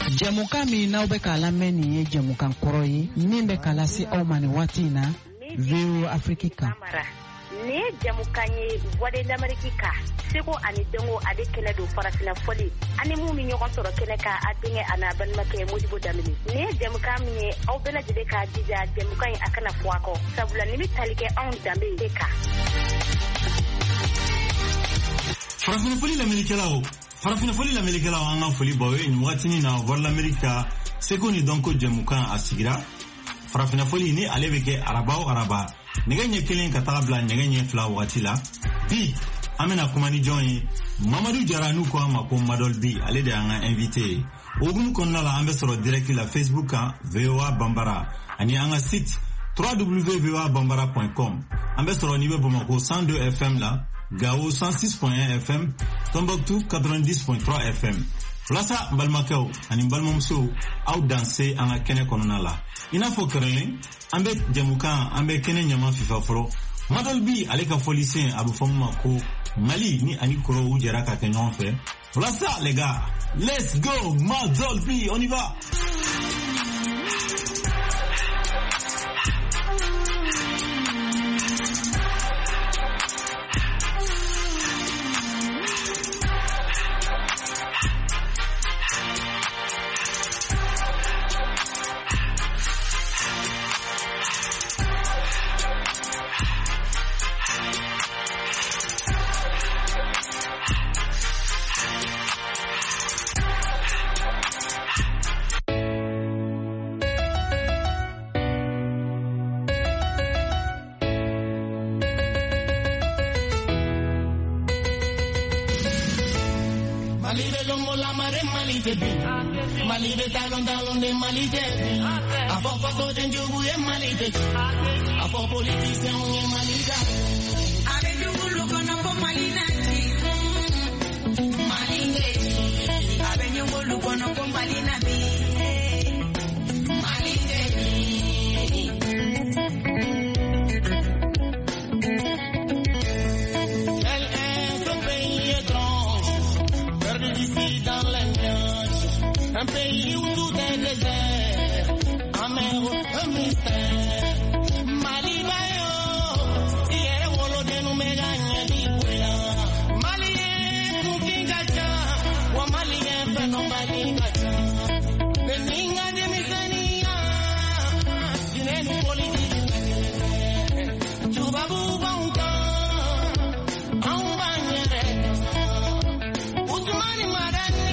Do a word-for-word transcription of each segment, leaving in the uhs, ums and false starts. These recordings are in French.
Jamukan min n'aw bɛ k'a lamɛn nin ye jamukan kɔrɔ ye min bɛ k'a lase aw ma nin waati in na V O A Afrique kan. Ni ye jamukan ye Voix de l'Amérique kan seko ani dɔnko ale kɛnɛ don farafina fɔli ani mun ni ɲɔgɔn sɔrɔ kɛnɛ kan a denkɛ a n'a balimakɛ Modibo Damini. Ni ye jamukan min ye aw bɛɛ lajɛlen k'a jija jamukan in a kana fɔ a kɔ sabula ni bɛ tali kɛ anw danbe de kan. Farafina fɔli lamɛnnikɛlaw farafina fɔli lamɛnnikɛlaw an ka foli baw ye nin waatinin na Voix de l'Amérique ka seko ni dɔnko jamukan a sigira. Farafina fɔli ni ale bɛ kɛ araba o araba nɛgɛ ɲɛ kelen ka taga bila nɛgɛ ɲɛ fila wagati la. Bi an bɛna kuma ni jɔn ye Mamadu Jara n'u ko a ma ko Madol B ale de y'an ka invité ye. O hukumu kɔnɔna la an bɛ sɔrɔ direct la Facebook kan V O A Bambara ani an ka site w w w point v o a bambara point com. An bɛ sɔrɔ n'i bɛ Bamako cent deux F M la, Gao cent six point un F M, Tombouctou quatre-vingt-dix point trois F M. Walasa balimakɛw ani balimamusow aw danse an ka kɛnɛ kɔnɔna la. I n'a fɔ kɛrɛlen an bɛ jamukan an bɛ kɛnɛ ɲama fifa fɔlɔ. Madol B ale ka fɔli sen a bɛ fɔ min ma ko Mali ni ani kɔrɔ u jɛra ka kɛ ɲɔgɔn fɛ. Walasa les gars, let's go Madol B, on y va. Mali de talon talon de Mali de a poco coden jugu en Mali de a poco politicien en Mali de a de jugu lo cono con Mali de Mali de a de jugu lo cono con Mali de Mali de elle est un pays étrange perdu d'ici dans les un pays où tout est désert, un mer, un mystère. Mali bayo, yere wolo de nu me gagne di kwela. Mali e kukingacha, wa Mali e peno Mali gacha. Beninga de misania, dine nu politique. Chubabu bauta, au banyere. Usmani marani.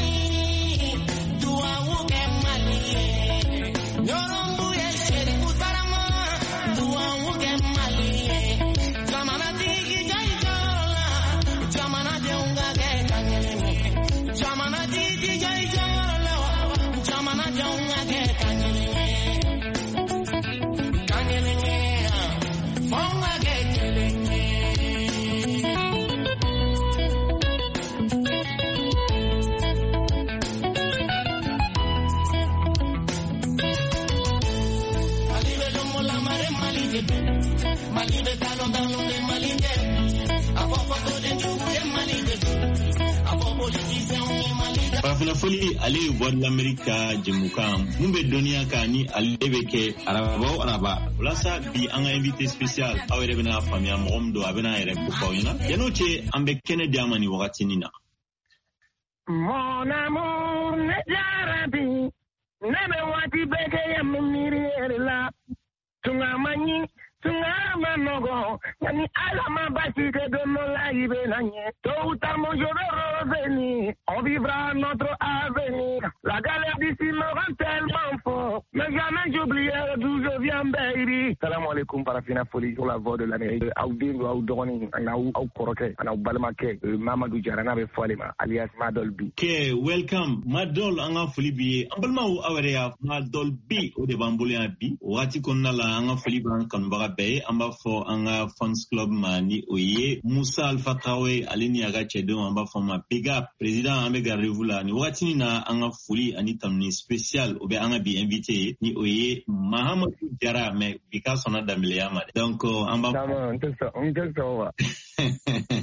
Farafina fɔli ale ye Voix de l'Amérique ka jamukan mun bɛ dɔnniya kan ni ale bɛ kɛ araba o araba. Walasa bi an ka invité spécial aw yɛrɛ bɛna faamuya mɔgɔ min don a bɛna yɛrɛ ko f'aw ɲɛna. Yan'o cɛ an bɛ kɛnɛ di a ma nin wagatinin na. Mon amour ne jarabi ne bɛ waati bɛɛ kɛ yan min miiri yɛrɛ la tunga ma ɲi tunga ma nɔgɔ yani ala ma basi kɛ don dɔ la i bɛ na ɲɛ tôt ou tard mon je vais revenir on vivra notre avenir la galère d'ici me rend tellement fort mais jamais j'oublierai d'où je viens baby. Salam alaikum Farafina foli sur la Voix de l'Amérique. Aw den do aw dɔgɔnin ani aw kɔrɔkɛ ani aw balimakɛ Mamadu Jara n'a bɛ fɔ ale ma alias Madol B. Okay, welcome Madol an ka foli bi ye an balimaw aw yɛrɛ y'a Madol B o de b'an bolo yan bi waati kɔnɔna la an ka foli b'an kanubaga bɛɛ ye an b'a fɔ an ka fans club ma ni o ye Musa Alpha Traoré ale ni a ka cɛdenw an b'a fɔ ma big up président an bɛ gardez-vous la ni waati na an ka foli ani tanuni spécial o bɛ an ka bi invité ye ni o ye Mahamadou Jara mais bi ka sɔnna danbeleya ma donc an b'a fɔ an b'a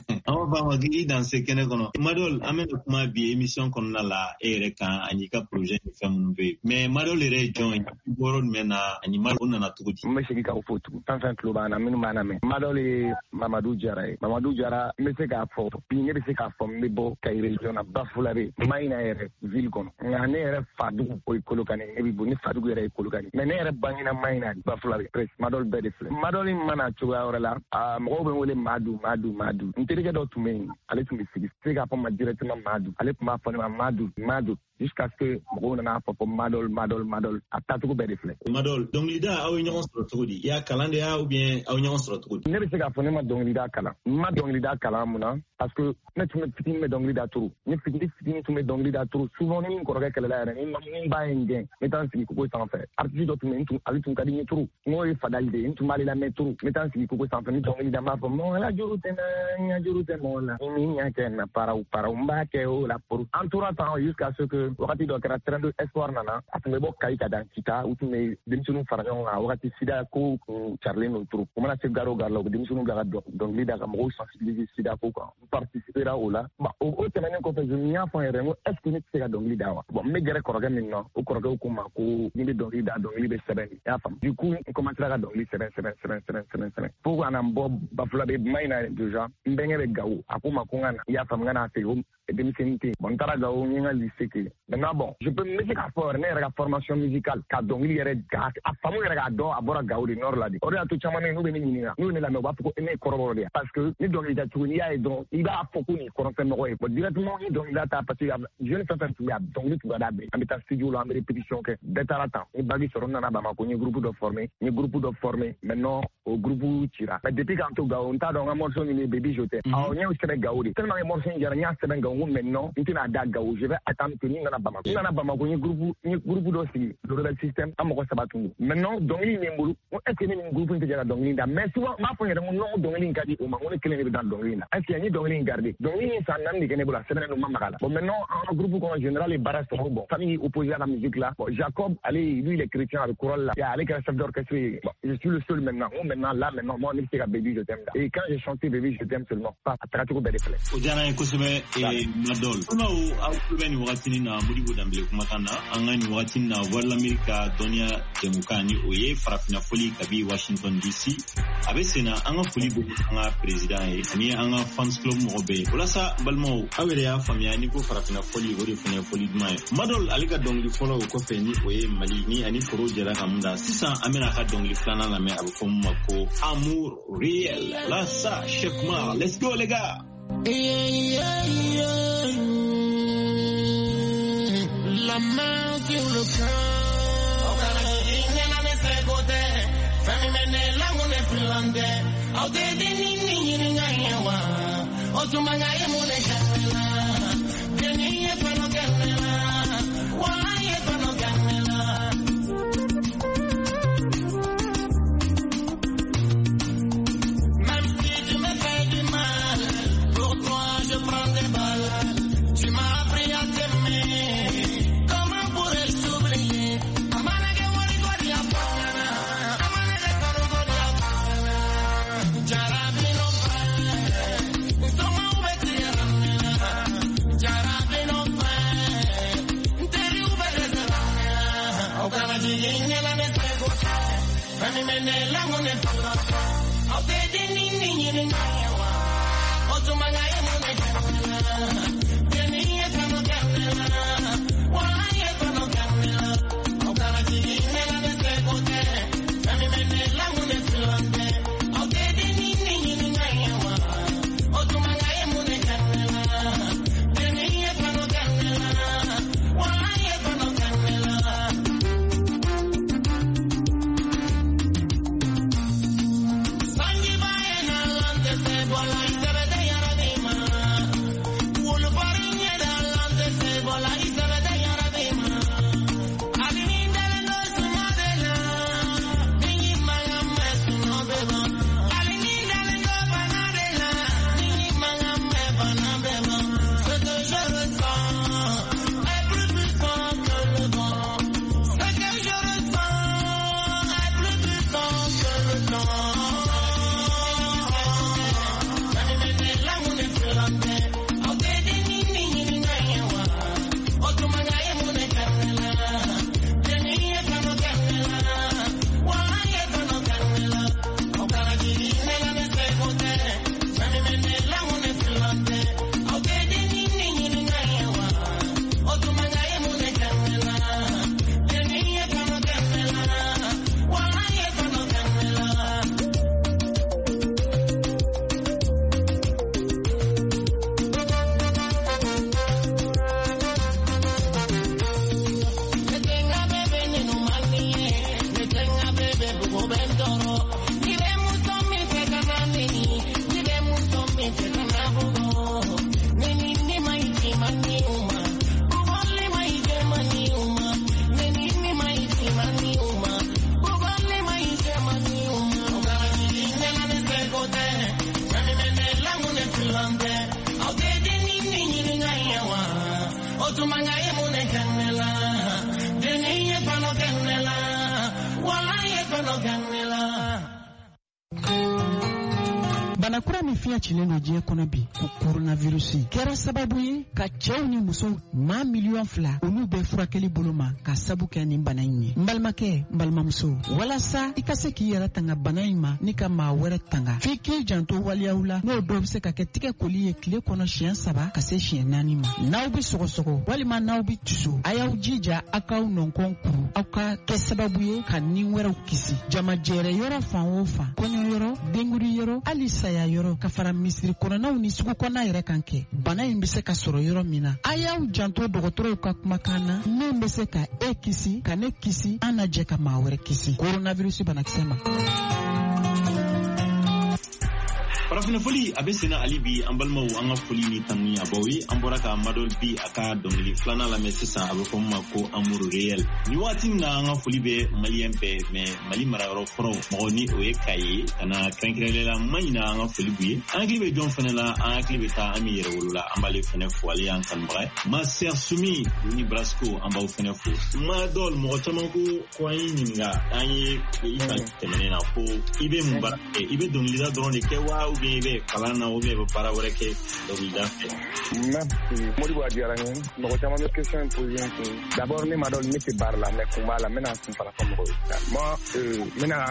fama gi dans ce kene kono Madol amena kuma bi émission kono na la ere kan anika projet de femme be mais Madol re join boron mena animal on na tuguti me segi ka fotu tan tan club ana minu mana me Madol e Mamadou Diara Mamadou Diara me se ka fo pinye be se ka fo me bo kay region na bafulare mayna ere ville kono ngane ere fadu ko kolokani e bi boni fadu ere kolokani mais ne ere bangina mayna bafulare press Madol be de fle Madol mana chuwa orala a mo be wole madu madu madu nterike do tume ale tumi sigi se ka fo ma directement madu ale kuma fo ma madu madu jusqu'à ce que mo na fo Madol Madol Madol atatu be de fle Madol donc lida aw ñon soro tugudi ya kalande ya ou bien aw ñon soro tugudi ne be se ka fo ne ma donc lida kala ma donc lida kala muna parce que ne tumi fitini me donc lida turu ni fitini fitini tumi donc lida turu souvent ni ko kala la ni ni ba nge ni tan sigi ko ko sans faire artiste do tumi ntu ali tumi kadi ni turu no e fadalide ntu mali la me turu ni tan sigi ko ko sans faire ni donc lida ma fo mo la juru tena nya juru tena la ni nya ke na para u para umba ke o la pour entourant temps jusqu'à ce que wakati do kara train de espoir nana atme bo kai kada kita utume dimsunu farajon la wakati sida ko Charlie no turu ko mana se garo garlo dimsunu gaga donc lida ka mo sensibiliser sida ko ko participera au là ba o tenen ko fe junia fo rengo est ce que ni se ga donc lida wa bon me gere koroga min no o koroga ko ma ko ni donc lida donc lida seben ya fam du coup on commence la donc lida seben seben seben seben seben seben pour anam bo ba fula be maina déjà mbenge be gawo akuma ko ngana ya fam ngana te hom démissionné bon tara gawo ngal lycée ke maintenant bon je peux me faire faire une formation musicale ka donc il y a a famu yere ga do abora gawo di nord la di ori atu chamane no be ni ni na no ni la me ba ko ene koroboro dia parce que ni donc il a tout ni a donc il va foko ni koronfe no ko directement ni donc là ta parce que je ne sais pas tout donc ni tout da be amita studio la répétition que betara temps ni bagi soro na ba ma ko ni groupe de formé ni groupe de formé maintenant au groupe tira mais depuis quand to gawo nta donc morceau ni baby jote a ni o sere gawo di tellement morceau ni jara nya sere gawo maintenant ni na da gawo je vais attendre que ni na ba ma na ba ma ko ni groupe ni groupe do si le rebel system amoko sabatu maintenant donc ni mbulu est-ce que ni groupe ni jara donc ni da mais souvent ma fo yere no donc ni ngadi o ma ngone kelen ni dan donc ni est-ce que ni donc ni garder donc ni ça nan ni kene bula semaine no mamaka bon maintenant en groupe en général les barras sont bon famille opposée à la musique là bon Jacob allez lui il est chrétien avec chorale là il y a avec le chef d'orchestre bon, je suis le seul maintenant oh, maintenant là maintenant moi on est baby je t'aime là et quand j'ai chanté baby je t'aime seulement pas à tout belle fle ojana ko sebe e Madol no au kubeni wakati na muri godambe kumakana angani wakati na wala America donia demukani oye farafina foli kabi Washington D C abesena anga foli bo anga president e ni anga fans club mo be wala sa balmo awere ya famia ni ko farafina foli wori fina foli dmay Madol alika dongli folo ko feni oye mali ni ani foro jara kamunda sisa amena ka dongli flana la me abo mako amour réel la sa Chekma let's go les gars yeah, yeah, yeah. La main sur le cœur oh garagine la me se côté fami mene la ngone flande au de ni ni ni ngayewa o tu mangaye mone kanela keni e pano kanela wa e pano kanela même si tu me fais du mal pour toi je prends des balles tu m'as appris à t'aimer comment pourrais-je t'oublier amana que wori gori apana amana que koro gori apana jarabi no pa toma ubeti ramela jarabi no pa teri ubeti ramela o kana jinge la me tego fami mene la ngone pala o te dini ni ni ni o tu mangaye mo ne kanela teni e pano kanela wa e pano kanela o kana jinge la me tego fami mene la ngone flande o te dini ni ni ni o tu mangaye mo ne kanela teni e pano kanela wa e pano kanela sangi bae na lande se bola itere de yaradima wulu fiɲɛ cilen do diɲɛ kɔnɔ bi ko coronavirus kɛra sababu ye ka cɛw ni musow maa miliyɔn fila olu bɛ furakɛli bolo ma ka sabu kɛ nin bana in ye. N balimakɛ n balimamuso walasa i ka se k'i yɛrɛ tanga bana in ma ni ka maa wɛrɛ tanga f'i k'i janto waliyaw la n'o dɔw bɛ se ka kɛ tigɛ koli ye tile kɔnɔ siɲɛ saba ka se siɲɛ naani ma. N'aw bɛ sɔgɔsɔgɔ walima n'aw bɛ tusu a y'aw jija aw k'aw nɔnkɔn kuru aw ka kɛ sababu ye ka nin wɛrɛw kisi. Jamajɛrɛ yɔrɔ fan o fan kɔɲɔ yɔrɔ denguri yɔrɔ hali saya yɔrɔ ka fara misiri kɔnɔnaw ni sugu kɔnɔna yɛrɛ kan kɛ bana in bɛ se ka sɔrɔ yɔrɔ min na a y'aw janto dɔgɔtɔrɔw ka kumakan na min bɛ se ka e kisi ka ne kisi an na jɛ ka maa wɛrɛ kisi coronavirus banakisɛ ma. Farafinafoli a bɛ senna hali bi an balimaw an ka foli ni tanu a baw ye an bɔra ka Madol bi a ka dɔnkili filanan lamɛn sisan a bɛ fɔ min ma ko Amour Réel. Ni waati min na an ka foli bɛ Maliyɛn bɛɛ mais Mali marayɔrɔ kɔrɔ mɔgɔ ni o ye Kaye ka na kɛrɛnkɛrɛnnen la Maɲi na an ka foli b'u ye. An hakili bɛ jɔn fana la an hakili bɛ taa Ami Yɛrɛwolo la an b'ale fana fo ale y'an kanubaga ye. Ma sœur Sumi ni Brasco an b'aw fana fo. Madol mɔgɔ caman ko ko an y'i ɲininka an ye i ka tɛmɛnen na ko i bɛ mun baara kɛ i bɛ dɔnkilida dɔrɔn de kɛ wa ou bien i bɛ kalan na ou bien i bɛ baara wɛrɛ kɛ dɔnkilida fɛ. Merci Modibo diyara n ye mɔgɔ caman bɛ question posé n kun d'abord ne Madol ne tɛ baara la mais kun b'a la n bɛna kun fara fɔ mɔgɔw ye. Moi euh, n bɛna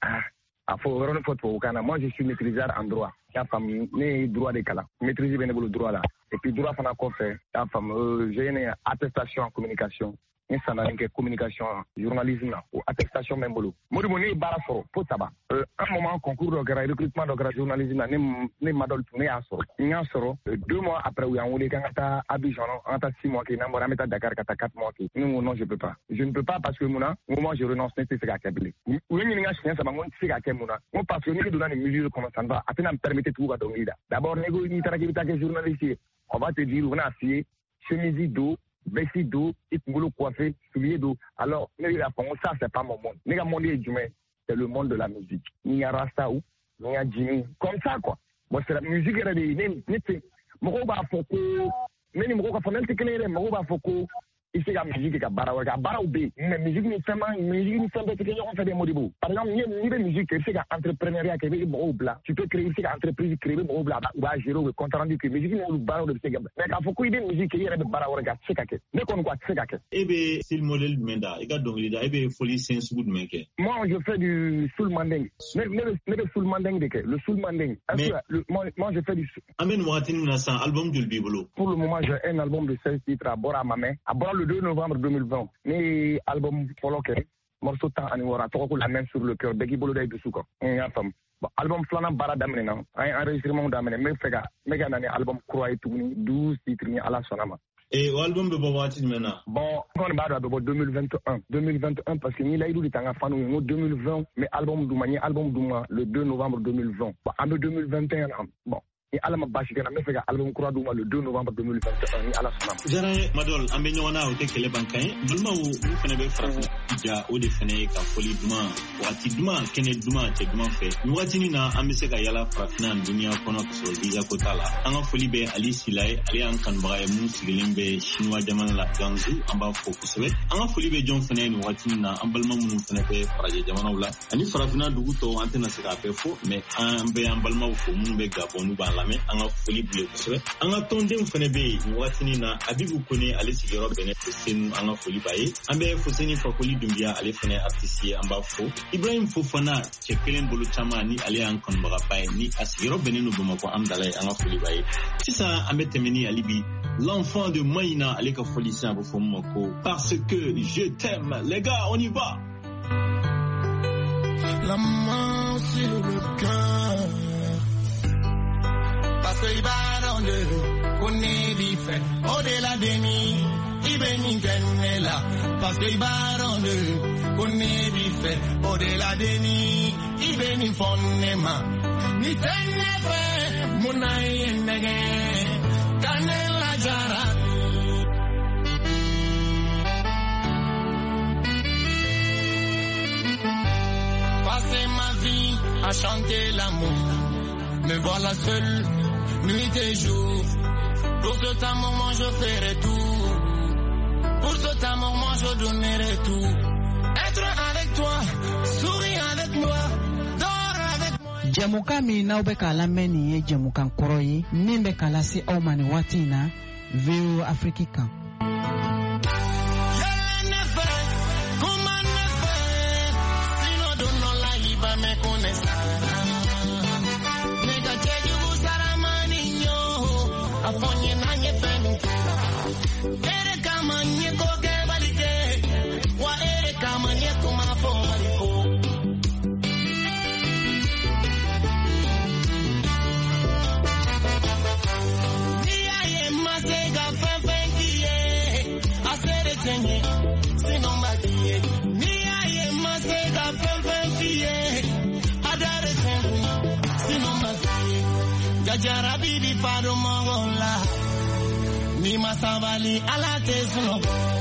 a fɔ yɔrɔ ni fɔ tubabukan na moi je suis maîtrisard en droit y'a faamu ne ye droit de kalan maîtrise bɛ ne bolo droit la et puis droit fana kɔfɛ y'a faamu j'ai une attestation en communication ni sanani kɛ communication journalisme na o attestation bɛ n bolo Modibo ne ye baara sɔrɔ fo saba euh, un moment concours dɔ kɛra recrutement dɔ kɛra journalisme na ne ne Madol tun ne y'a sɔrɔ n y'a sɔrɔ deux mois après u y'an wele k'an ka taa Abidjan an ka taa six mois kɛ n'an bɔra an bɛ taa Dakar ka taa quatre mois kɛ ne ko non je peux pas je ne peux pas parce que mun na n ko moi je renonce ne tɛ se k'a kɛ bilen u ye ɲininka siɲɛ saba n ko n tɛ se k'a kɛ mun na n ko parce que ne donna nin milieu kɔnɔ san ba a tɛna me permettre tugu ka dɔnkili da d'abord ne ko n'i taara k'i bɛ taa kɛ journaliste ye on va te dire u bɛna f'i ye chemise do vesti do i kunkolo coiffé soulier do alors ne yɛrɛ fɔ n ko ça c'est pas mon monde ne ka monde ye jumɛn c'est le monde de la musique ni ya rasta ou ni ya jimi comme ça quoi bon c'est la musique yɛrɛ de ne ne tɛ mɔgɔw b'a fɔ ko ne ni mɔgɔw ka fɔ ne tɛ kelen ye dɛ mɔgɔw b'a fɔ ko i se ka musique ka baara wɛrɛ kɛ a baaraw bɛ yen mais musique ni fɛn ma musique ni fɛn bɛɛ tɛ kɛ ɲɔgɔn fɛ dɛ Modibo par exemple n'i bɛ musique kɛ i bɛ se ka entrepreneuriat kɛ i bɛ mɔgɔw bila tu peux créer i bɛ se ka entreprise créer i bɛ mɔgɔw bila u b'a gérer u bɛ compte rendu kɛ musique ni olu baaraw de bɛ se ka mais k'a fɔ ko i bɛ musique kɛ i yɛrɛ bɛ baara wɛrɛ kɛ a tɛ se ka kɛ ne kɔni ko a tɛ se ka kɛ. E bɛ style modèle jumɛn da i ka dɔnkili da e bɛ foli sen sugu jumɛn kɛ. Moi je fais du soul manding ne ne bɛ ne bɛ soul manding de kɛ le soul manding. Mais moi moi je fais du. An bɛ nin wagati min na sisan album joli b'i bolo. Pour le moment j'ai un album de seize titres a bɔra a ma mɛn a bɔra le deux novembre deux mille vingt ne album fɔlɔ kɛ morceau tan ani wɔɔrɔ a tɔgɔ ko la main sur le cœur bɛɛ k'i bolo da i dusu kan n y'a faamu bon album filanan baara daminɛ na an ye enregistrement daminɛ n bɛ fɛ ka n bɛ ka na ni album kura ye tuguni douze titres ni ala sɔnna ma. Et o album bɛ bɔ waati jumɛn na. Bon n kɔni b'a dɔn a bɛ bɔ deux mille vingt et un deux mille vingt et un parce que ni layidu de t'an ka fanu ye n ko deux mille vingt n bɛ album d'u ma n ye album d'u ma le deux novembre deux mille vingt bon an bɛ deux mille vingt et un na bon ni ala ma basi kɛ na n bɛ fɛ ka album kura d'u ma le deux novembre deux mille vingt et un ni ala sɔnna ma. Diyara n ye Madol an bɛ ɲɔgɔn na o tɛ kɛlɛ ban kan ye balimaw olu fana bɛ farafin ja o de fana ye ka foli duman waati duman kɛnɛ duman cɛ duman fɛ nin waatinin na an bɛ se ka yala farafinna ni duniya kɔnɔ ka sɔrɔ visa ko t'a la an ka foli bɛ Ali Sila ye ale y'an kanubaga ye mun sigilen bɛ Chinois jamana la Ganzu an b'a fɔ kosɛbɛ an ka foli bɛ jɔn fana ye nin waatinin na an balima minnu fana bɛ farajɛ jamanaw la ani farafinna dugu tɔw an tɛna se k'a bɛɛ fɔ mais an bɛ an balimaw fo minnu bɛ Gabon n'u b'a lamɛn an ka foli bile kosɛbɛ an ka tɔndenw fana bɛ yen nin waatinin na Abibu Kone ale sigiyɔrɔ bɛnnen tɛ Senu an ka foli b'a ye an bɛ Fuseni Fakoli Dunbiya ale fana ye artiste ye an b'a fɔ Ibrahim Fofana cɛ kelen bolo caman ni ale y'an kanubagaba ye ni a sigiyɔrɔ bɛnnen don Bamakɔ Amdala ye an ka foli b'a ye sisan an bɛ tɛmɛ ni hali bi l'enfant de Maïna ale ka foli sisan a bɛ fɔ min ma ko parce que je t'aime les gars on y va. La main sur le cœur parce que Ibaronde connaît diffère au-delà de ni Ibeni Kenela parce que Ibaronde connaît diffère au-delà de ni Ibeni Fonema ni Tenefe Munaye Nege Kanela Jara passer ma vie à chanter l'amour me voilà seul nuit et jour. Pour cet amour, moi je ferai tout. Pour cet amour, moi je donnerai tout. Être avec toi, sourire avec moi, dors avec moi. Jɛmukan min n'aw bɛ k'a lamɛn nin ye jɛmukan kɔrɔ ye min bɛ k'a lase aw ma nin waati in na V O Afrique kan. Jarabi di paro mongola ni masabali ala tesuno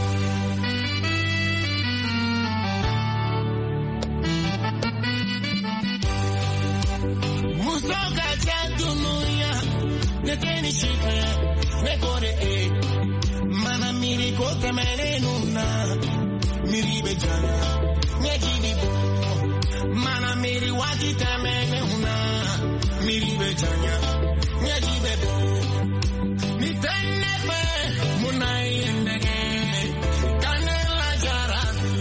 musoka chadunuya neteni shipe nekore e mana miri ko temenuna miri bejana nyajibi bo mana miri wati temenuna miri bejana nyaji bebe mi tenepe munai ndege kanela jarabi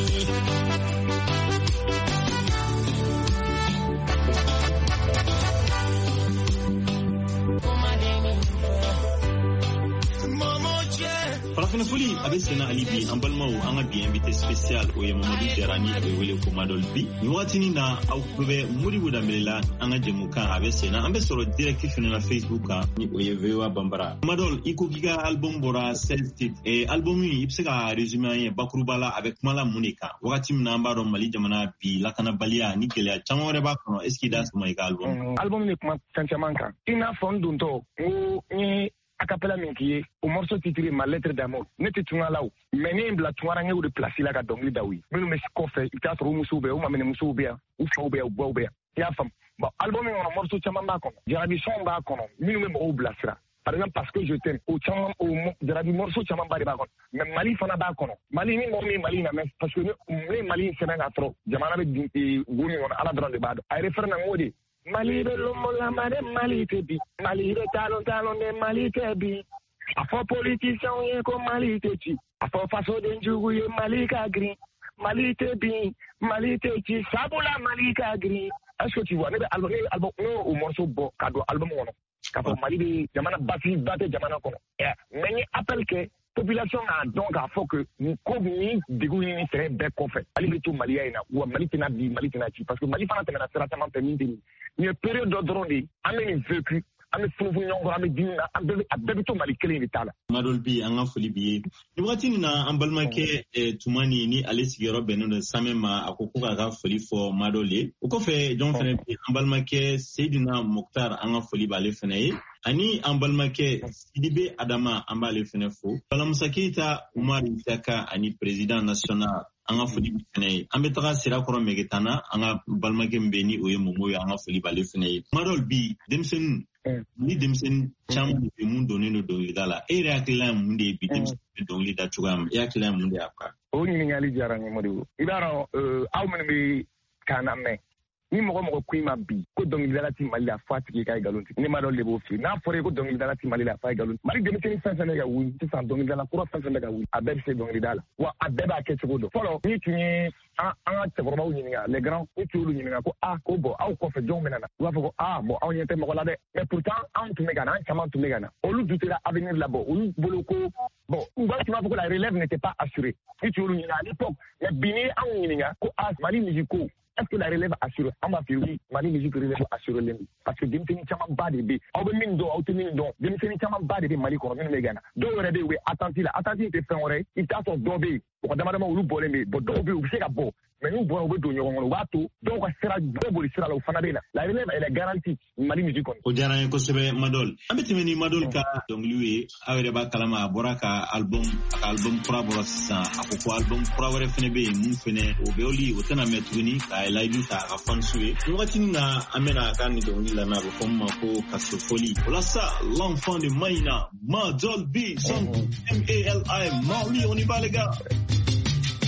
farafina foli a bɛ senna hali bi an balimaw an ka bi invité spécial o ye Mamadu Jara ni a bɛ wele ko Madol bi nin waatinin na aw tulo bɛ Modibo Dembele la an ka jɛmukan a bɛ senna an bɛ sɔrɔ direct fɛnɛ na Facebook kan ni o ye V O A Bambara. Madol i ko k'i ka album bɔra seize titres eh, album in i bɛ se ka résumé an ye bakuruba la a bɛ kuma la mun de kan wagati min na an b'a dɔn Mali jamana bi lakanabaliya ni gɛlɛya caman wɛrɛ b'a kɔnɔ est-ce que i da sɔnma i ka album mm, album ni kuma fɛn caman kan i n'a fɔ n dontɔ n n acapella min k'i ye o morceau titré ma lettre d'amour ne tɛ tungala o mais ne ye n bila tungara n y'o de place la ka dɔnkili da u ye minnu bɛ kɔfɛ i t'a sɔrɔ u musow bɛ yan u maminɛmusow bɛ yan u faw bɛ yan u baw bɛ yan i y'a faamu bon album min kɔnɔ morceau caman b'a kɔnɔ jarabi sɔn b'a kɔnɔ minnu bɛ mɔgɔw bilasira par exemple parce que je t'aime o caman o jarabi morceau caman ba de b'a kɔnɔ mais Mali fana b'a kɔnɔ Mali ni mɔgɔ min Mali na mais parce que ne ne Mali sɛbɛn ka sɔrɔ jamana bɛ wo min kɔnɔ Ala dɔrɔn de b'a dɔn a référé na n k'o de Mali bɛ lomolama de Mali tɛ bi Mali bɛ talon talon de Mali tɛ bi a fɔ politicien ye ko Mali tɛ ci a fɔ fasoden jugu ye Mali ka girin Mali tɛ bin Mali tɛ ci sabula Mali ka girin est-ce que tu vois ne bɛ album ne album ne o morceau bɔ ka don album kɔnɔ k'a fɔ Mali bɛ jamana basi ba tɛ jamana kɔnɔ mais n ye appel kɛ population k'a dɔn k'a fɔ que nin ko ni degun ni fɛɛrɛ bɛɛ kɔfɛ Mali bɛ to Maliya in na wa Mali tɛna bi Mali tɛna ci parce que Mali fana tɛmɛna sira caman fɛ min tɛ nin nin ye période dɔ dɔrɔn de ye an bɛ nin vécu an bɛ funufunu ɲɔgɔn kɔrɔ an bɛ dimi na a bɛɛ bɛ to Mali kelen de t'a la. Madol bi an ka foli b'i ye nin wagati nin na an balimakɛ Tumani ni ale sigiyɔrɔ bɛnnen don Samɛ ma a ko ko k'a ka foli fɔ Madol ye o kɔfɛ jɔn fɛnɛ bɛ an balimakɛ Seydina Moktar an ka foli b'ale fɛnɛ ye ani an balimakɛ Sidibe Adama an b'ale fɛnɛ fo Balamusa Keita Umaru Isaka ani président national an ka foli fɛnɛ ye an bɛ taga Sirakɔrɔ Megetana an ka balimakɛ min bɛ ni o ye Momo ye an ka foli b'ale fɛnɛ ye Madol bi denmisɛnnin ni denmisɛnnin caman de bɛ mun donnen don dɔnkilida la e yɛrɛ hakilila ye mun de ye bi denmisɛnnin bɛ dɔnkili da cogoya min e hakilila ye mun de y'a kan o ɲininkali diyara n ye Modibo i b'a dɔn aw minnu bɛ kan lamɛn ni mɔgɔ mɔgɔ ko i ma bi ko dɔnkilidala ti Mali la f'a tigi ka nkalon tigɛ ne ma dɔn de b'o f'i n'a fɔra ko dɔnkilidala ti Mali la f'a nkalon tigɛ Mali denmisɛnnin fɛn fɛn bɛ ka wuli sisan dɔnkilidala kura fɛn fɛn bɛ ka wuli a bɛɛ bɛ se dɔnkilida la wa a bɛɛ b'a kɛ cogo dɔn fɔlɔ n'i tun ye an ka cɛkɔrɔbaw ɲininka les grands ni tun y'olu ɲininka ko ah ko bɔn aw kɔfɛ jɔnw bɛ na na u b'a fɔ ko ah bon aw ɲɛ tɛ mɔgɔ la dɛ mais pourtant anw tun bɛ ka na an caman tun bɛ ka na olu dutera avenir la bɔ olu bolo ko bon u b'a tun b'a fɔ ko la relève n'était pas assurée ni tun y'olu ɲininka à l'époque mais bi ni anw ɲininka ko ah Mali musique ko est-ce que la relève assurée an b'a f'i oui Mali musique relève assurée len don parce que denmisɛnnin caman ba de bɛ aw bɛ min dɔn aw tɛ min dɔn denmisɛnnin caman ba de bɛ Mali kɔnɔ minnu bɛ Gana dɔw yɛrɛ bɛ yen u bɛ attente la attente tɛ fɛn wɛrɛ i bɛ t'a sɔrɔ dɔw bɛ yen mɔgɔ dama dama olu bɔlen bɛ yen bon dɔw bɛ yen u bɛ se ka bɔ mais n'u bɔra u bɛ don ɲɔgɔn kɔnɔ u b'a to dɔw ka sira dɔw boli sira la u fana bɛ na la relève elle est garantie Mali musique kɔnɔ. o diyara n ye kosɛbɛ Madol an bɛ tɛmɛ ni Madol ka dɔnkiliw ye aw yɛrɛ b'a kalama a bɔra ka album a ka album kura bɔra sisan a ko ko album kura wɛrɛ fɛnɛ bɛ yen mun fɛnɛ o bɛ oli o tɛna mɛn tuguni k'a layidu ta a ka fansiw ye nin wagati na an bɛna a ka nin dɔnkili lamɛn a bɛ fɔ min ma ko kaso foli o la sa l'enfant de Maïna Madol B son M A L I Mali on y va les gars.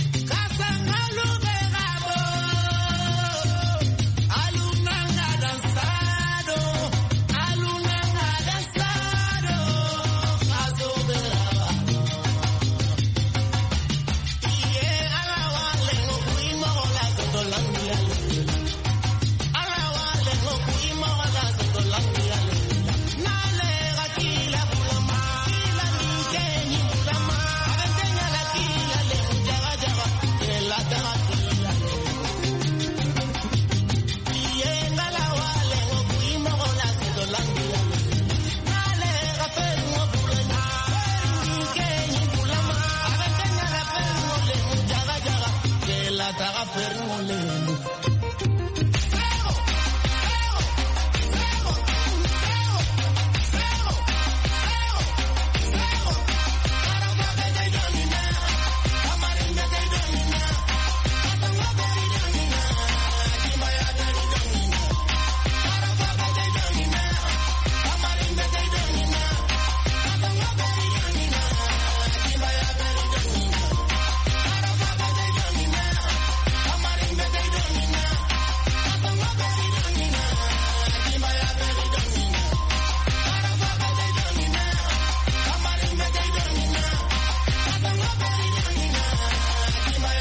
Alunanga dansa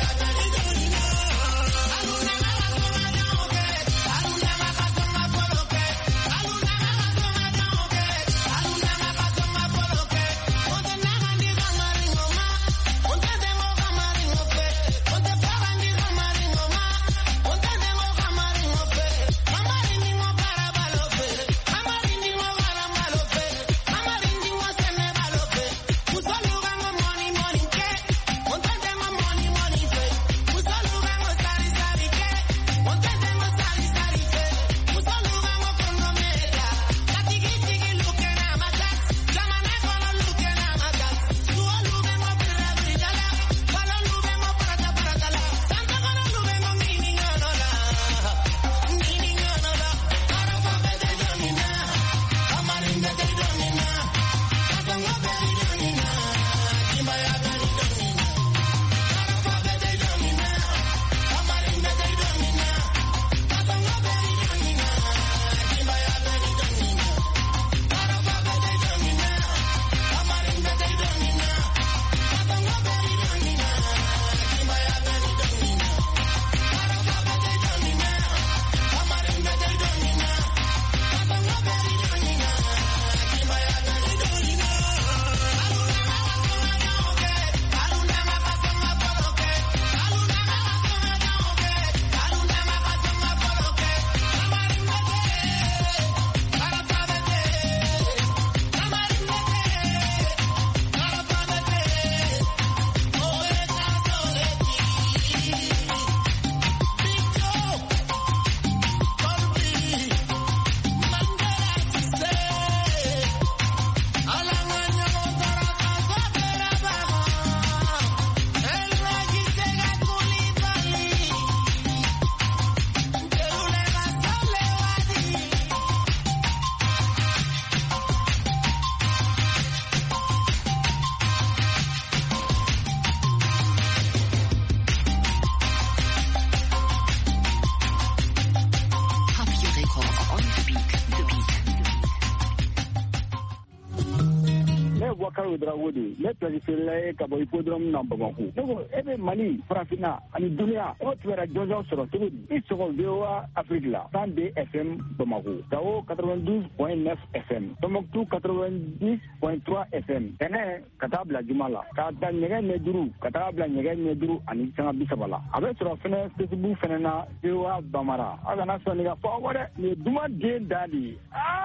Wakaro Drawodi, let us say Cabo Hipodrome number one. No, every money, Frafina, and Dunia, what were a dozen sort of each of Dewa Africa, Sunday F M Bamako, Tao ninety-two point nine F M, Tomoktu ninety point three F M, Tene, Katabla Jumala, Kata Nyagan Neduru, Katabla Nyagan Neduru, and Isana Bisabala. A better of Fena, Facebook Fena, Dewa Bamara, Agana Sonia forward, you do not gain daddy.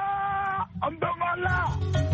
Ah, Ambamala!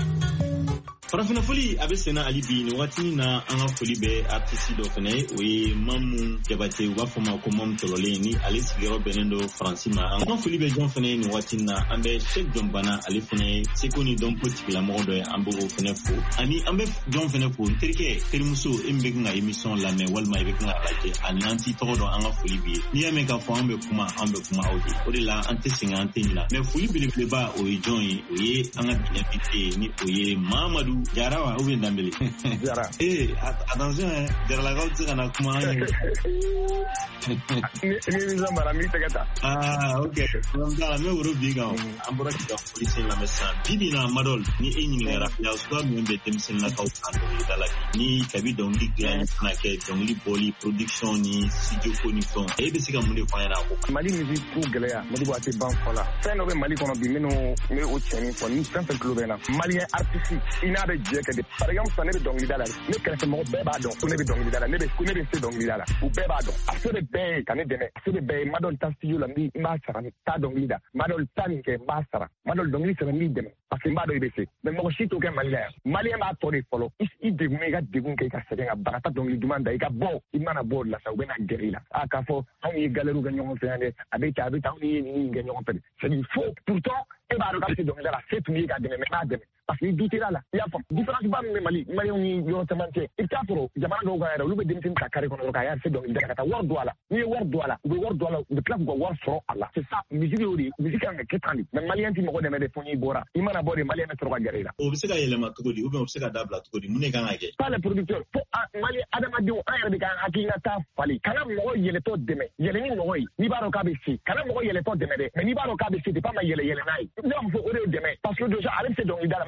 Farafina foli abe sena ali bi ni watini na anga foli be artiste do fene we mamu jabate wa foma ko mom tolole ni ali sigero benendo francima anga foli be jon fene ni watini na ambe chef don bana ali fene sekoni don politique la modo e ambo fene fo ani ambe jon fene fo terke terimuso embe nga emission la me walma be nga lake ananti to do anga foli bi ni ame ka fo ambe kuma ambe kuma audi odi la ante singa ante ni la me foli bi le ba o jon yi anga binepite ni oye Mamadou Jarawa ou bien Dambélé. Jara. Eh, attention, hein, derrière la route, on a comment. Ah, ok. On a la même Europe, gars. On va dire que police la messa. Bibina Madol, ni eni ni rap ya soit même des thèmes c'est la cause dans la ni kabi donc li client na ke donc li poli production ni studio connexion. Et bien c'est comme on fa yana ko. Mali musique pour Galea, Mali wa te ban fola. Fait no Mali kono bi meno me o cheni fo ni simple club na. Mali artiste ina de je que par exemple ça ne donc lidala. Ne que mo be ba don, ne be donc lidala, ne be ku ne be se donc lidala. U be ba don. Aso de be kan de me. Aso de be Madol ta studio la mi ma sara ta donc lida. Madol tan ke ba sara. Madol donc li sara mi de me. Parce que Madol be se. Mais mo shito ke Mali ya. Mali ma to de follow. Is i de mega de gun ke ka se nga barata donc li demande ka bo. Imana bo la sa ubena gerila. Aka fo on yi galeru ganyo fe ande. Abeta abeta on yi ni ganyo fe. C'est il faut pourtant e ba do ka se donc la c'est mi ga de me ma de me. Parce que douter là là il y a différence ba me Mali Mali on yo tamante il ta pro jamana do ga lu be dem tin ka kare ko no ka ya se donc il ka ta war do ala ni war do ala be war do ala de classe go war so ala c'est ça musique ori musique nga ketandi mais malien ti mo ko dem de foni bora imana bore malien metro ga garela o bisika yele ma to di o be bisika dabla to di mune kan age pas le producteur pour Mali adama di o ayre de kan hakina ta fali kana mo yele to deme yele ni mo yi ni baro ka be si kana mo yele to deme de mais ni baro ka be si de pas ma yele yele nai non faut ore deme parce que déjà allez c'est donc il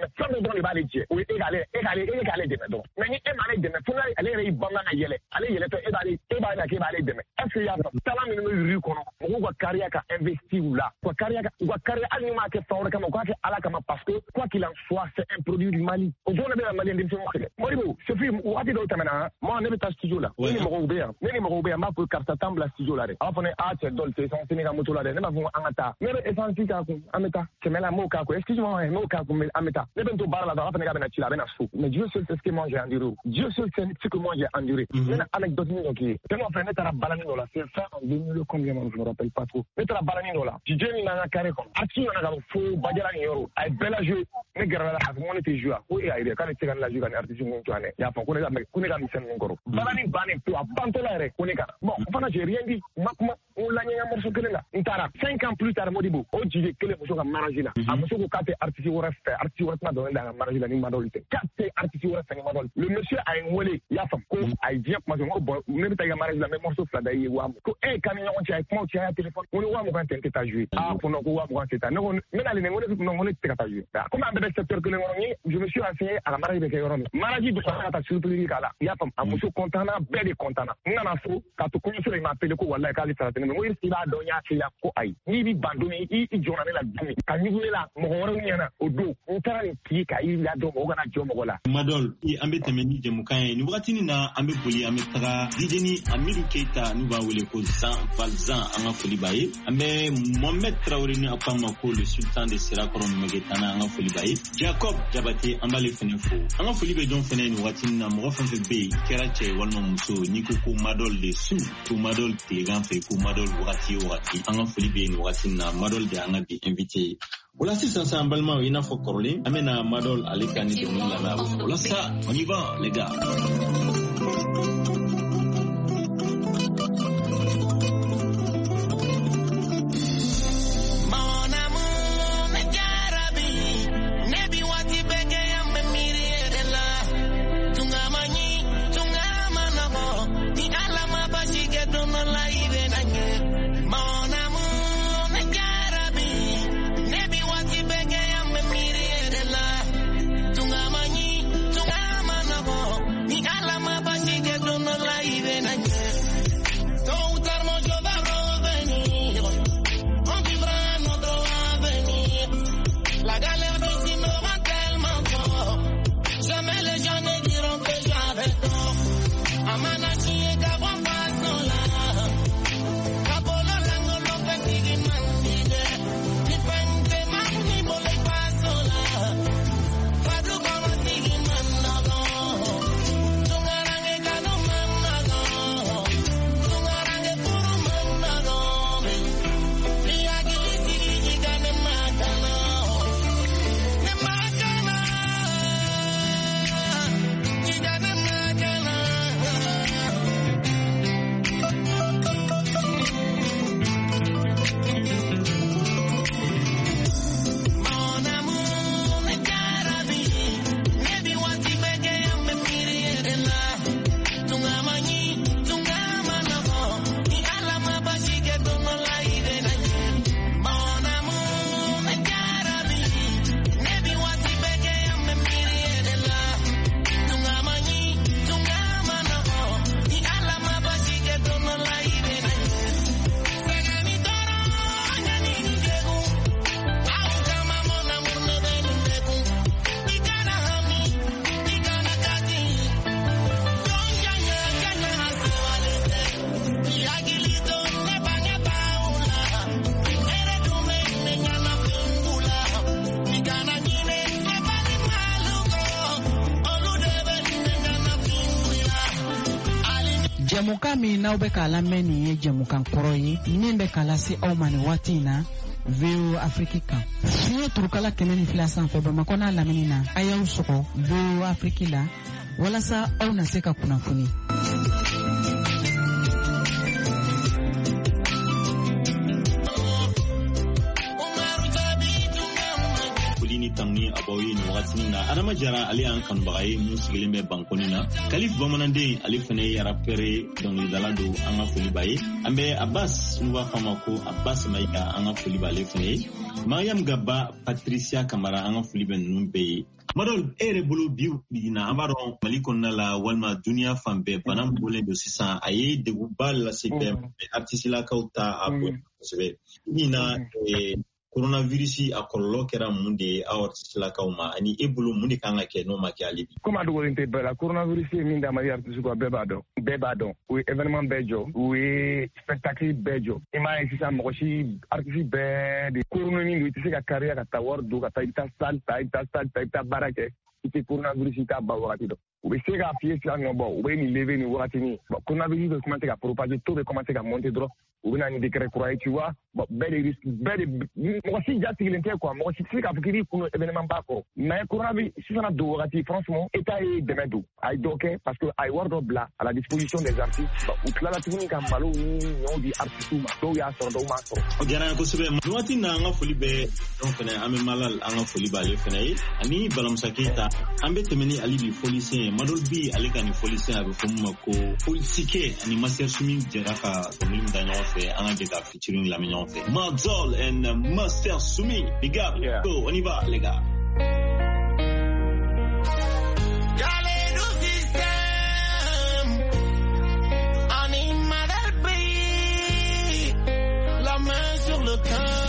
fɛn dɔ dɔrɔn de b'ale jɛ o ye e k'ale e k'ale e k'ale dɛmɛ dɔrɔn mɛ ni e m'ale dɛmɛ fo n'ale yɛrɛ y'i ban ka yɛlɛ ale yɛlɛtɔ e b'ale e b'ale la k'e b'ale dɛmɛ est-ce que y'a faamu talent minnu bɛ yuri kɔnɔ mɔgɔw ka kariya ka investir u la u ka kariya u ka kariya hali ni m'a kɛ fɛn wɛrɛ kama u k'a kɛ ala kama parce que quoi qu'il en soit c'est un produit du Mali o dɔrɔn de bɛ na maliyɛn denmisɛnninw sɛgɛn Modibo Sophie waati dɔw tɛmɛna moi ne bɛ taa studio la ne ni mɔgɔw bɛ yan ne ni mɔgɔw bɛ yan n b'a fɔ karisa t'an bila studio la dɛ a b'a fɔ ne a cɛ dɔl tɛ essence ne ka moto la dɛ ne b'a fɔ an ka taa ne bɛ essence k'a kun an bɛ taa kɛmɛ la n b'o k'a kun excuse-moi n b'o k'a kun an bɛ taa ne bɛ n to baara la dɔrɔn a b'a fɔ ne k'a bɛna ci la a bɛna so mais Dieu seul sait ce que moi j'ai enduré Dieu seul sait ce que moi j'ai enduré ne na anecdote min dɔ k'i ye tellement fɛ ne taara balani dɔ la c'est ça en deux mille combien je me rappelle pas trop ne taara balani dɔ la D J min b'an ka carré kɔnɔ artiste nana ka fo Badiara ni yɔrɔ a ye bɛɛ lajoué ne gɛrɛla la a ko ne tɛ jouer ko e ayi dɛ k'ale tɛ se ka ne lajouer ka ni artiste ninnu to yan dɛ i y'a fɔ ko ne ka ko ne ka misɛn ninnu kɔrɔ balani bannen to a bantɔla yɛrɛ ko ne ka bon o fana j'ai rien dit ma kuma o laɲɛŋɛ morceau kelen la n taara cinq ans plus tard Modibo o jije kelen muso ka manager la a muso ko k'a tɛ artiste wɛrɛ fɛ artiste wɛrɛ tɛna dɔnkili da a ka manager la ni Madol tɛ k'a tɛ artiste wɛrɛ fɛ ni Madol le monsieur a ye n wele i y'a faamu ko a ye diɲɛ kuma sɔrɔ n ko bon ne bɛ taa i ka manager la n bɛ morceau fila da i ye waa mugan ko e ka ni ɲɔgɔn cɛ a ye kumaw cɛ a y'a téléphone ko ni waa mugan tɛ n tɛ taa jouer a ko non ko waa mugan tɛ taa ne ko n bɛna ale ko ne non ko ne tɛ ka taa jouer comme an bɛɛ bɛ secteur kelen kɔnɔ je me suis renseigné a ka manager bɛ kɛ yɔrɔ min manager bɛ sɔrɔ ka taa surprise k'a la i y'a faamu a muso content na bɛɛ de content na n nana so k'a to kɔɲɔso la i m'a appelé ko walayi k'ale sara tɛ ne ko i b'a dɔn n y'a kɛ yan ko ayi n'i bɛ ban don min i jɔra ne la don min ka ɲugu ne la mɔgɔ wɛrɛw ɲɛna o don n taara nin tigi k'a yiri la dɔn mɔgɔ kana jɔ mɔgɔ la. Madol an bɛ tɛmɛ ni jɛmukan ye nin wagati na an bɛ boli an bɛ taga D J ni Amidu Keita n'u b'a wele ko Zan Valzan an ka foli b'a ye an bɛ Mohamed Traoré ni a ko ma ko le sultan de Sirakɔrɔ Numɛgɛtana an ka foli b'a ye Jacob Jabate an b'ale fɛnɛ fo an ka foli bɛ jɔn fɛnɛ nin wagati na mɔgɔ fɛn fɛn bɛ yen kɛra cɛ walima muso n'i ko ko Madol de su ko Madol tilegan fɛ ko Madol wagati o wagati an ka foli bɛ yen nin wagati na Madol de an ka bi invité ye o la sisan sa an balimaw i n'a fɔ kɔrɔlen an bɛna Madol ale ka ni dɔnkili lamɛn a bɛ fɔ o la sa on y va les gars. Jɛmukan min n'aw bɛ k'a lamɛn nin ye jɛmukan kɔrɔ ye min bɛ k'a lase aw ma nin waati in na V O Afrique kan fiɲɛ turukala kɛmɛ ni fila sanfɛ Bamakɔ n'a lamini na a y'aw sɔgɔ V O Afrique la walasa aw na se ka kunnafoni. Tangi abawi ni wagati na adama jara ali an kanbaga ye mun sigilen bɛ bankoni na Kalif bamananden ale fana ye rapere dɔnkilidala do an ka foli b'a ye an bɛ Abbas n'u b'a fɔ a ma ko Abbas Maïga an ka foli b'ale fana ye Mariam Gaba Patricia Kamara an ka foli bɛ ninnu bɛɛ ye Madol ere bolo biu bina amaro maliko na la walma dunia fambe banam bole do sisan aye de gubal la sebe artiste la kauta abo sebe ina e coronavirus a kollo kera munde a artiste la kauma ani e bolo munde kanga ke no make alibi comment do inte bela coronavirus min da mari artiste ko bebado bebado oui événement bejo oui spectacle bejo ima sisan mo si artiste be de corona ni wi tse ka carrière ka tawar do ka ta sal ta ta sal ta barake ite coronavirus ta ba wakati do ube se ka fiye sa no bo ube ni lever ni wakati ni coronavirus be commencer ka propager tout be commencer ka monter droit ube na ni décret croix tu vois bon bel risque bel mo si jati l'inte quoi mo si ka fikiri pour événement ba ko mais coronavirus si ça na do wakati franchement état est de medo ay donc parce que ay word of bla à la disposition des artistes ou cela la technique am malo ni on dit artiste ma do ya so do ma so o gara ko sebe wati na nga foli be donc fene ame malal anga foli ba le fene ani balam sakita ambe temeni ali bi foli sen madol bi ale kan foli sen abe fomma ko politique ani master sumi jeraka tomlim danyo fe anga de ta featuring la mignon fe Madzol and uh, Master Sumi big up yeah. Go on y va les gars. La main sur le cœur.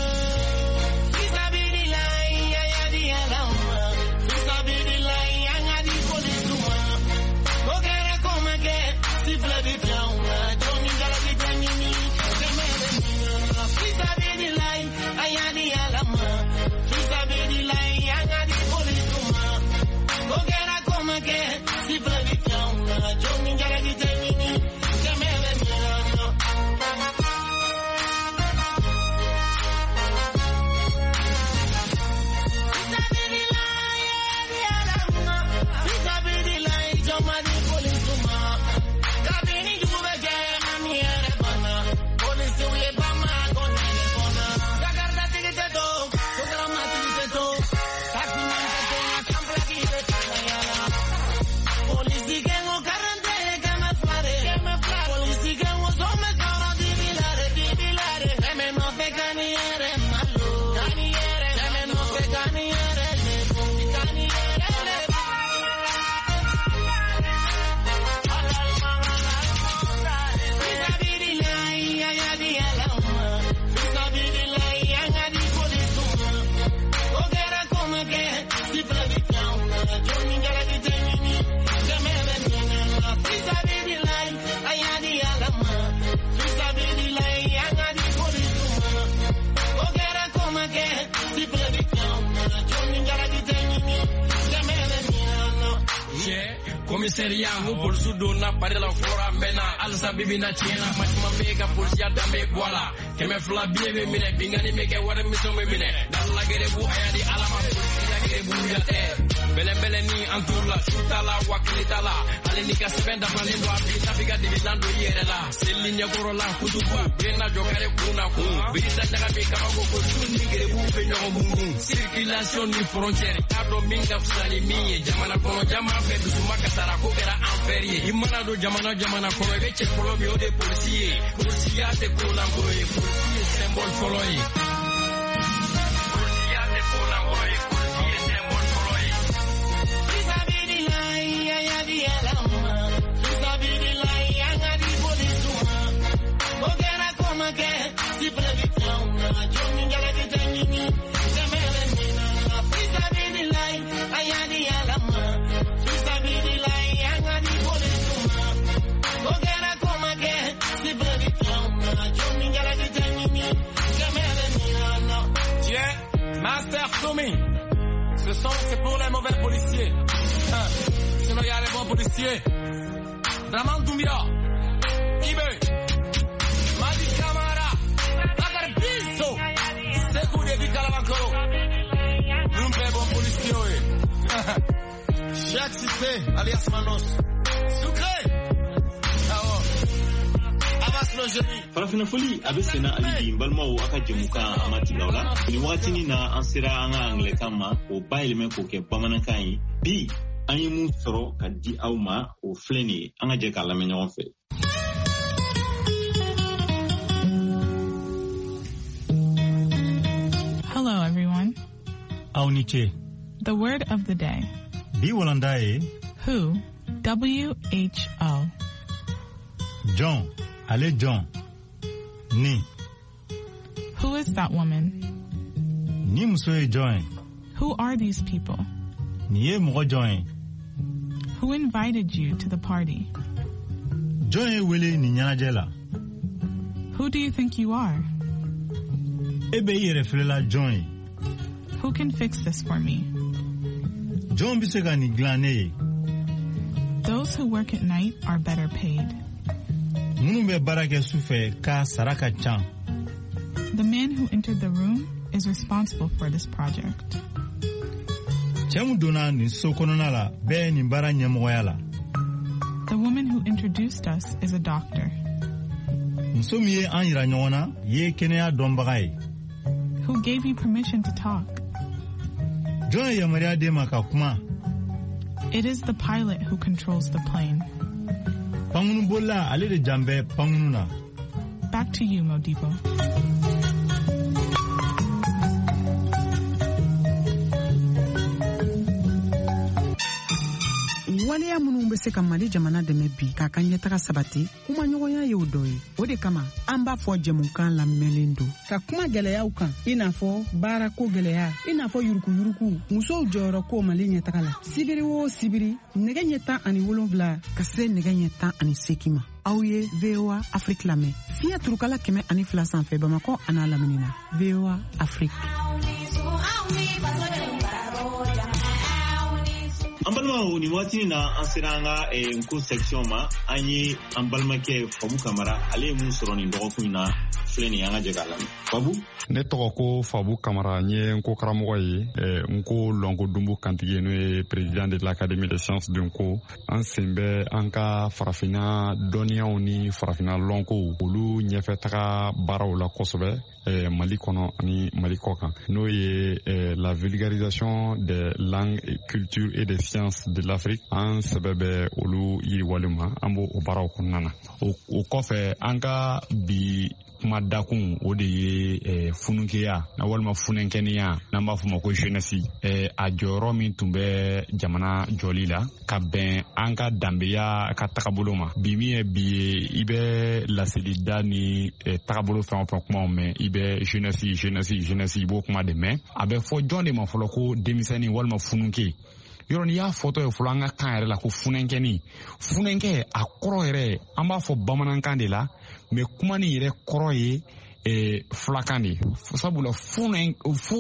Commissariat pour Sudona par la fora mena alsa bibina chena machima mega polisia dambe voilà que me fla bien mine bingani meke wara miso me mine dalla gere bu ayadi alama polisia gere bu yate bele bele ni anturla shutala wakilitala alini kasbenda malendo abita biga dividando yere la selinya gorola kutuba bena jokare kuna ku bita daga be kamago ko sunni gere bu be nyogo bungu circulation ni frontière ado minga fsali mi jamana kono jama fe dusuma katara ko era enferie imana do jamana jamana kono be che kolomio de policier policier te kola ngoye policier symbole foloi policier te kola ngoye policier symbole foloi bisabidi lai ya di alama bisabidi lai anga di polisuma ogera koma ke si prevision na jomi ngala de tanyini semele mina bisabidi lai aya di alama bisabidi lai anga di polisuma ogera koma ke si prevision na jomi ngala de tanyini semele mina tiens Master Sumi. Ce son c'est pour les mauvais policiers. Hein. Sinon il y a les bons policiers. Draman Doumbia. Ibe. Madi Kamara. Bakar Bisso. C'est tout des Vicalavancoro. Nous sommes bons policiers. Cheikh Sissé, alias Manos. Sucré. Farafina foli abe sena alibi mbalmawo aka jemuka amati lawla ni wati ni na ansira anga angle kama o baile ko ke bamanankan yi bi anyi mu soro ka di awma o fleni anga je kala me nyon fe. Hello everyone. Auniche The word of the day. Bi Walandae. Who. W H O. John. Ale John. Ni. Who is that woman? Ni musoe John. Who are these people? Ni mo John. Who invited you to the party? John wele ni nyana jela. Who do you think you are? Ebe yere flela John. Who can fix this for me? John bisega ni glane. Those who work at night are better paid. Munu be barake sufe ka saraka chan. The man who entered the room is responsible for this project. Chemu dona ni sokononala be ni bara nyemoyala. The woman who introduced us is a doctor. Nsomiye anyira nyona ye kenea dombagai. Who gave you permission to talk? John ya Maria de Makakuma. It is the pilot who controls the plane. Pangunu bola ale de jambe pangununa. Back to you, Modibo. waleya minnu bɛ se ka Mali jamana dɛmɛ bi k'a ka ɲɛtaga sabati kuma ɲɔgɔnya ye o dɔ ye. O de kama an b'a fɔ jɛmukan lamɛnlen don ka kuma gɛlɛyaw kan i n'a fɔ baarako gɛlɛya i n'a fɔ yurukuyuruku musow jɔyɔrɔ ko Mali ɲɛtaga la. Sibiri o sibiri nɛgɛ ɲɛ tan ani wolonwula ka se nɛgɛ ɲɛ tan ani seegin ma. Aw ye V O A Afrique lamɛn fiɲɛ turukala kɛmɛ ani fila sanfɛ Bamakɔ a n'a lamini na. V O A Afrique. An balimaw ni waati na an sera an ka nko section ma an ye an balimakɛ Fabu Kamara ale ye mun sɔrɔ nin dɔgɔkun in na filɛ nin an ka jɛ k'a lamɛn. Fabu ne tɔgɔ ko Fabu Kamara n ye nko karamɔgɔ ye nko lɔnko dumbu kantigi n'o ye président de l'académie des sciences de nko an sen bɛ an ka farafinna dɔnniyaw ni farafinna lɔnkow olu ɲɛfɛ taga baaraw la kosɛbɛ Mali kɔnɔ ani Mali kɔ kan n'o ye la vulgarisation des langues et cultures et des sciences de l'Afrique an sɛbɛ bɛ olu yiriwali ma an b'o baaraw kɔnɔna na o kɔfɛ an ka bi kuma dakun o de ye funukeya na walima funenkɛniya n'an b'a fɔ ma ko jeunesse a jɔyɔrɔ min tun bɛ jamana jɔli la ka bɛn an ka danbeya ka tagabolo ma bi min ye bi ye i bɛ laselida ni tagabolo fɛn o fɛn kumaw mɛn i bɛ jeunesse jeunesse jeunesse i b'o kuma de mɛn a bɛ fɔ jɔn de ma fɔlɔ ko denmisɛnnin walima funuke yɔrɔ ni y'a fɔtɔ ye fɔlɔ an ka kan yɛrɛ la ko funenkɛni funenkɛ a kɔrɔ yɛrɛ an b'a fɔ bamanankan de la mais kuma ni yɛrɛ kɔrɔ ye eh, fulakan de sabula funu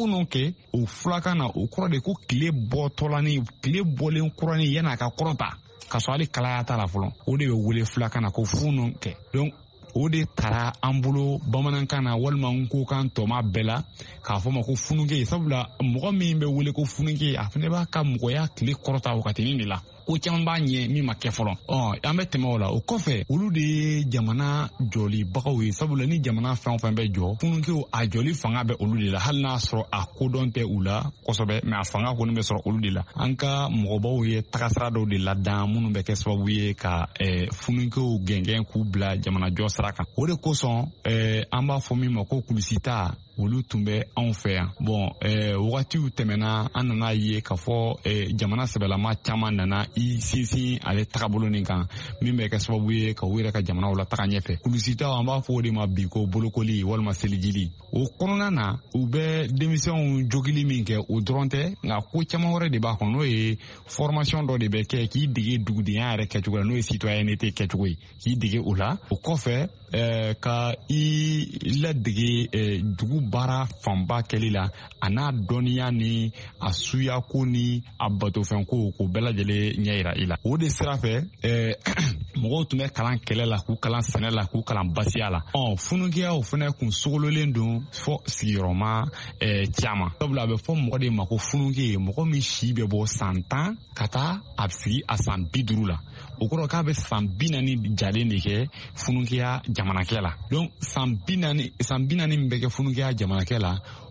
kɛ o fulakan na o kɔrɔ de ko tile bɔtɔla ni tile bɔlen kɔrɔ ni yan'a ka kɔrɔta ka sɔrɔ hali kalaya t'a la fɔlɔ o de bɛ wele fulakan na ko funu kɛ donc o de taara an bolo bamanankan na walima nkokan tɔma bɛɛ la k'a fɔ ma ko funuke sabula mɔgɔ min bɛ wele ko funuke a fana b'a ka mɔgɔya tile kɔrɔta wagatinin de la ko caman b'a ɲɛ min ma kɛ fɔlɔ ɔ an bɛ tɛmɛ o la o kɔfɛ olu de ye jamana jɔlibagaw ye sabula ni jamana fɛn o fɛn bɛ jɔ funukew a jɔli fanga bɛ olu de la hali n'a sɔrɔ a kodɔn tɛ u la kosɛbɛ mɛ a fanga kɔni bɛ sɔrɔ olu de la an ka mɔgɔbaw ye tagasira dɔw de ladan minnu bɛ kɛ sababu ye ka funukew gɛngɛn k'u bila jamanajɔ sira kan o de kosɔn an b'a fɔ min ma ko kulusita olu tun bɛ anw fɛ yan bon wagatiw tɛmɛna an nana ye k'a fɔ jamana sɛbɛlama caman nana i sinsin ale tagabolo nin kan min bɛ kɛ sababu ye ka u yɛrɛ ka jamanaw la taga ɲɛfɛ kulusitaw an b'a fɔ o de ma bi ko bolokoli walima selijili o kɔnɔna na u bɛ denmisɛnw jogili min kɛ o dɔrɔn tɛ nka ko caman wɛrɛ de b'a kɔnɔ n'o ye formation dɔ de bɛ kɛ k'i dege dugudenya yɛrɛ kɛcogo la n'o ye citoyenneté kɛcogo ye k'i dege o la o kɔfɛ ka i ladege dugu baara fanba kɛli la a n'a dɔnniya ni a suyako ni a batofɛnko k'o bɛɛ lajɛlen ɲɛ yira i la o de sira fɛ mɔgɔw tun bɛ kalan kɛlɛ la k'u kalan sɛnɛ la k'u kalan basiya la ɔ funukiyaw fana kun sogololen don fɔ sigiyɔrɔma caman sabula a bɛ fɔ mɔgɔ de ma ko funuke mɔgɔ min si bɛ bɔ san tan ka taa a sigi a san bi duuru la o kɔrɔ k'a bɛ san bi naani jalen de kɛ funukiya jamanakɛ la donc san bi naani san bi naani min bɛ kɛ funukiya jamanakɛ la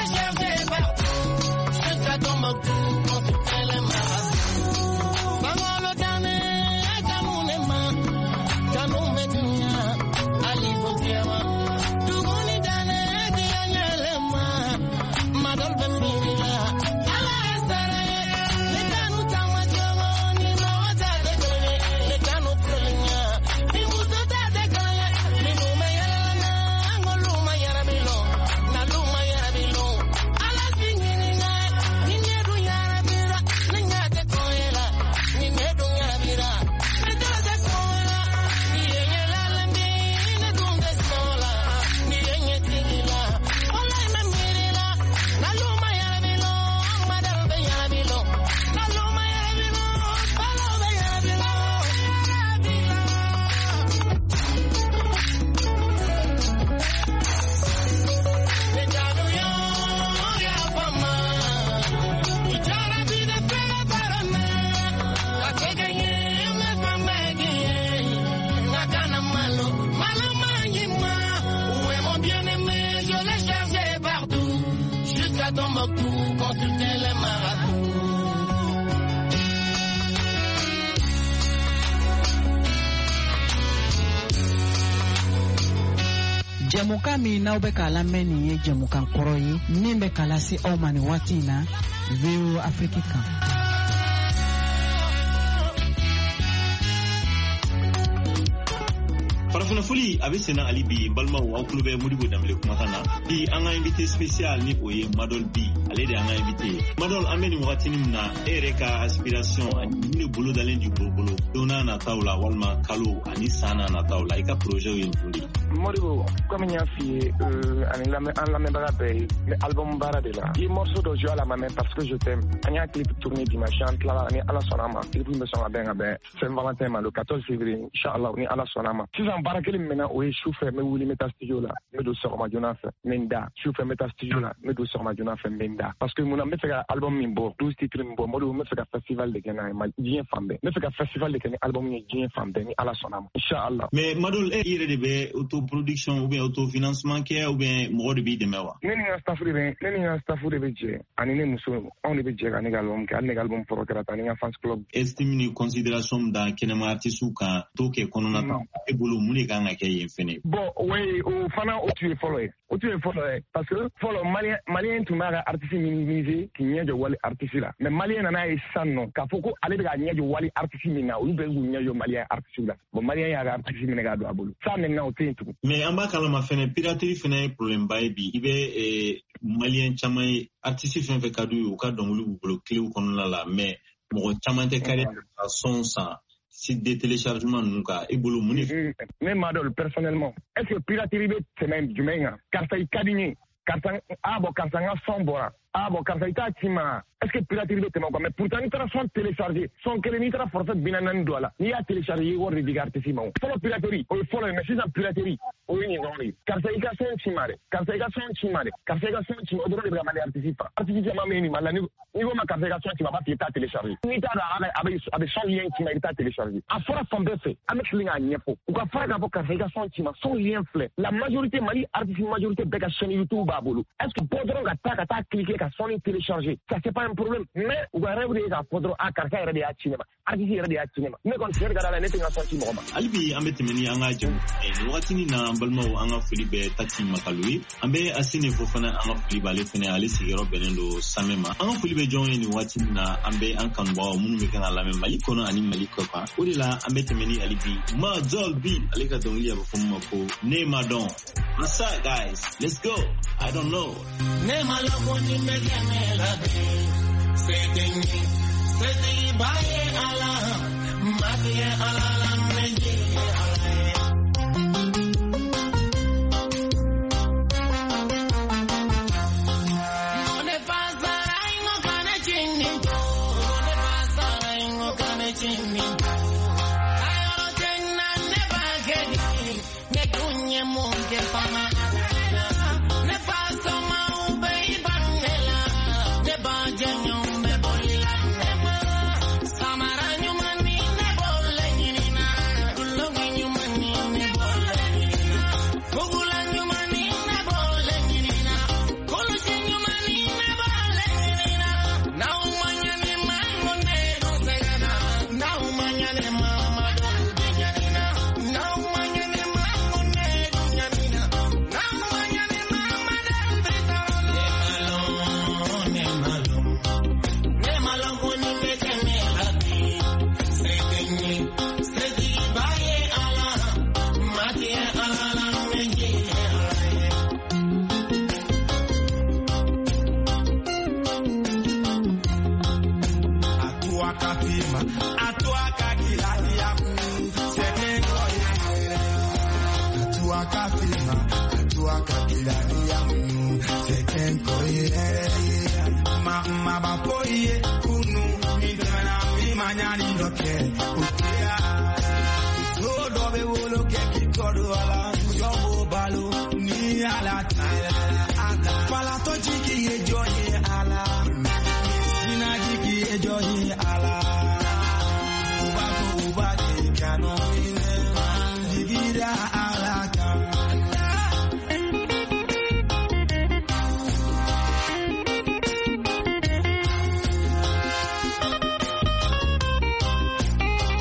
jamukan min n'aw bɛ k'a lamɛn nin ye jamukan kɔrɔ ye min bɛ k'a lase aw ma nin waati in na V O Afrique kan. Farafina foli a bɛ senna hali bi balimaw aw tulo bɛ Modibo Dembele kumakan na bi an ka invité spécial ni o ye Madol Bi ale de an ka invité Madol an bɛ nin wagati min na e yɛrɛ ka aspiration ani ne bolo dalen di bolo bolo don n'a nataw la walima kalo ani san n'a nataw la i ka projet ye joli ye. Modibo comme n y'a f'i ye ani an lamɛnbaga bɛɛ ye ne album baara de la i ye morceau dɔ joué à la ma main parce que je t'aime an y'a clip tourné dimanche an tilala ni Ala sɔnna a ma clip bɛ sɔn ka bɛn ka bɛn Saint Valentin ma le quatorze février inchallah ni Ala sɔnna a ma sisan baara kelen min na o ye su fɛ n bɛ wuli n bɛ taa studio la n bɛ don sɔgɔma joona fɛ n bɛ n da su fɛ n bɛ taa studio la n bɛ don sɔgɔma joona fɛ n bɛ n da parce que mun na n bɛ fɛ ka album min bɔ douze titres min bɔ Modibo n bɛ fɛ ka festival de kɛ n'a ye diɲɛ fan bɛɛ n bɛ fɛ ka festival de kɛ ni album ye diɲɛ fan bɛɛ ni Ala sɔnna a ma inchallah. Mais Madol e yɛrɛ de bɛ autoproduction ou bien autofinancement kɛ ou bien mɔgɔ de b'i dɛmɛ wa. ne ni n ka staff de bɛ ne ni n ka staff de bɛ jɛ ani ne muso anw de bɛ jɛ ka ne ka album kɛ hali ne ka album fɔlɔ kɛra tan ni n ka fans club. estime ni considération da kɛnɛma artistes kan t'o kɛ kɔnɔna ta e bolo mun de kan ka kɛ yen fɛnɛ. bon oui o fana o tun ye fɔlɔ ye o tun ye fɔlɔ ye parce que fɔlɔ malien malien tun b'a ka artiste minimiser k'i ɲɛ jɔ wali artiste la mais malien nana ye sisan nɔ k'a fɔ ko ale bɛ ka ɲɛ jɔ wali artiste min na olu bɛɛ k'u ɲɛ jɔ malien artiste la bon malien y'a ka artiste minɛ k'a don a bolo ça maintenant o tɛ yen tugun. mais an b'a kalama fɛnɛ piraterie fɛnɛ ye problème ba ye bi i bɛ malien caman ye artiste fɛn fɛn ka d'u ye u ka dɔnkili b'u bolo clé kɔnɔna la mais mɔgɔ caman tɛ kari ka son san site de téléchargement ninnu kan i bolo mun de. ne m'a dɔn personnellement est ce que piraterie bɛ tɛmɛ jumɛn kan karisa i ka di n ye karisa ah bon karisa n ka son bɔra ah bon karisa i t'a ci ma est ce que piraterie bɛ tɛmɛ o kan mais pourtant n'i taara son télécharger son kelen n'i taara forfait bi naani don a la n'i y'a télécharger i ye wari de di artiste ma o fɔlɔ piraterie o ye fɔlɔ ye mais sisan piraterie o ye nin dɔrɔn de ye karisa i ka son ci ma dɛ karisa i ka son ci ma dɛ karisa i ka son ci ma o dɔrɔn de bɛ ka mali artiste fa artiste caman bɛ yen nin ma la ni ko ma karisa i ka son ci ma a b'a f'i ye t'a télécharger n'i t'a dɔn a bɛ a bɛ son lien ci ma i t'a télécharger a fɔra fan bɛɛ fɛ an bɛ tila k'a ɲɛfɔ u ka fara k'a fɔ karisa i ka son ci ma son lien filɛ la majorité mali artiste majorité bɛɛ ka chaîne YouTube b'a bolo est ce que bɔ dɔrɔn ka taa ka taa cliquer ka son télécharger ça c'est pas un problème mais u ka rêve de ye k'a fɔ dɔrɔn a karisa yɛrɛ de y'a ci ne ma artiste yɛrɛ de y'a ci ne ma ne kɔni tiɲɛ ka d'a la ne tɛ n ka son ci mɔgɔ ma. hali bi an bɛ tɛmɛ ni an ka jamu nin wagati na an balimaw an ka foli bɛ Tati Makalu ye an bɛ Asine fo fana an ka foli b'ale fana ale sigiyɔrɔ bɛnnen don Samɛ ma an ka foli bɛ jɔn ye nin wagati na an bɛ an kanubagaw minnu bɛ kan ka lamɛn Mali kɔnɔ ani Mali kɔ kan o de la an bɛ tɛmɛ ni hali bi Madol Bi ale ka dɔnkili a bɛ fɔ min ma ko ne ma dɔn what's up guys let's go I don't know. ne ma lɔbɔ ni bɛ kɛmɛ la bi se tɛ n ye se tɛ i ba ye ala ma tɛ ye ala la mɛ je ye ala ye.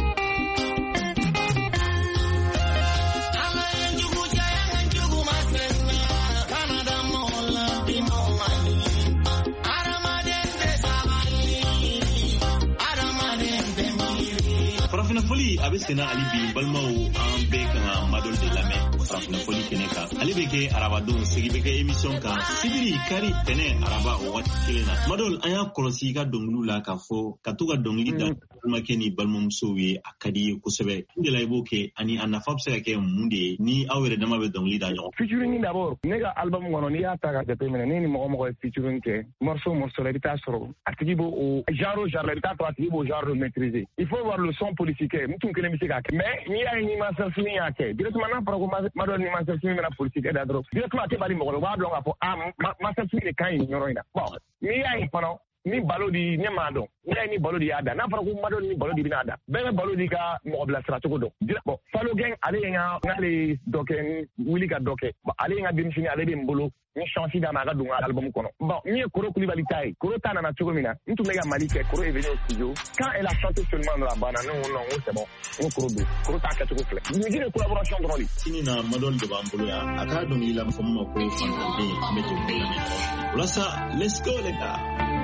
Jugu jaya, jugu masem. farafina foli a bɛ senna hali bi balimaw an bɛɛ kan ka madɔl de lamɛn farafina foli kɛnɛ kan ale bɛ kɛ arabadenw sigi bɛ kɛ émission kan sibiri kari tɛnɛ araba o waati kelen na madɔl an y'a kɔlɔsi i ka dɔnkiliw la k'a fɔ ka to ka dɔnkili da balimakɛ ni balimamusow ye a ka di ye kosɛbɛ n de la i b'o kɛ ani a nafa bɛ se ka kɛ mun de ye ni aw yɛrɛ dama bɛ dɔnkili da ɲɔgɔn. featuring d'abord ne ka album kɔnɔ n'i y'a ta ka jateminɛ ne ni mɔgɔ mɔgɔ ye featuring kɛ morceau morceau la i bɛ taa sɔrɔ a tigi b'o o genre genre la i bɛ taa sɔrɔ a tigi b'o genre maîtriser. Il faut voir le son politique n tun kelen bɛ se k'a kɛ mais n'i y'a ye ni Master Simi y'a kɛ directement n'a fɔra ko Madɔl ni Master Simi bɛna politique da dɔrɔn directement a tɛ bali mɔgɔ la u b'a dɔn k'a fɔ ah Master Simi de ka ɲi nin yɔrɔ in na. Bon n'i y'a ye fana ni balo di ne m'a dɔn n'i y'a ye ni balo di y'a da n'a fɔra ko Madɔl ni balo di bɛna da bɛɛ bɛ balo di ka mɔgɔ bilasira cogo dɔn. Bon Falo Gang ale ye n ka n'ale dɔ kɛ wuli ka dɔ kɛ ale ye n ka denmisɛnnin ale bɛ n bolo ni chance d'a ma a ka don n ka album kɔnɔ. Bon min ye Koro Kulibali ta ye Koro ta nana cogo min na n tun bɛ ka Mali kɛ Koro est venu au studio quand elle a chanté seulement dans la banda ne ko non n ko c'est bon n ko Koro don Koro t'a kɛcogo filɛ musique de collaboration dɔrɔn de. sini na Madɔl de b'an bolo yan a k'a dɔnkili la fɔ min ma ko fantanden an bɛ jɛn k'o lamɛn walasa let's go les gars.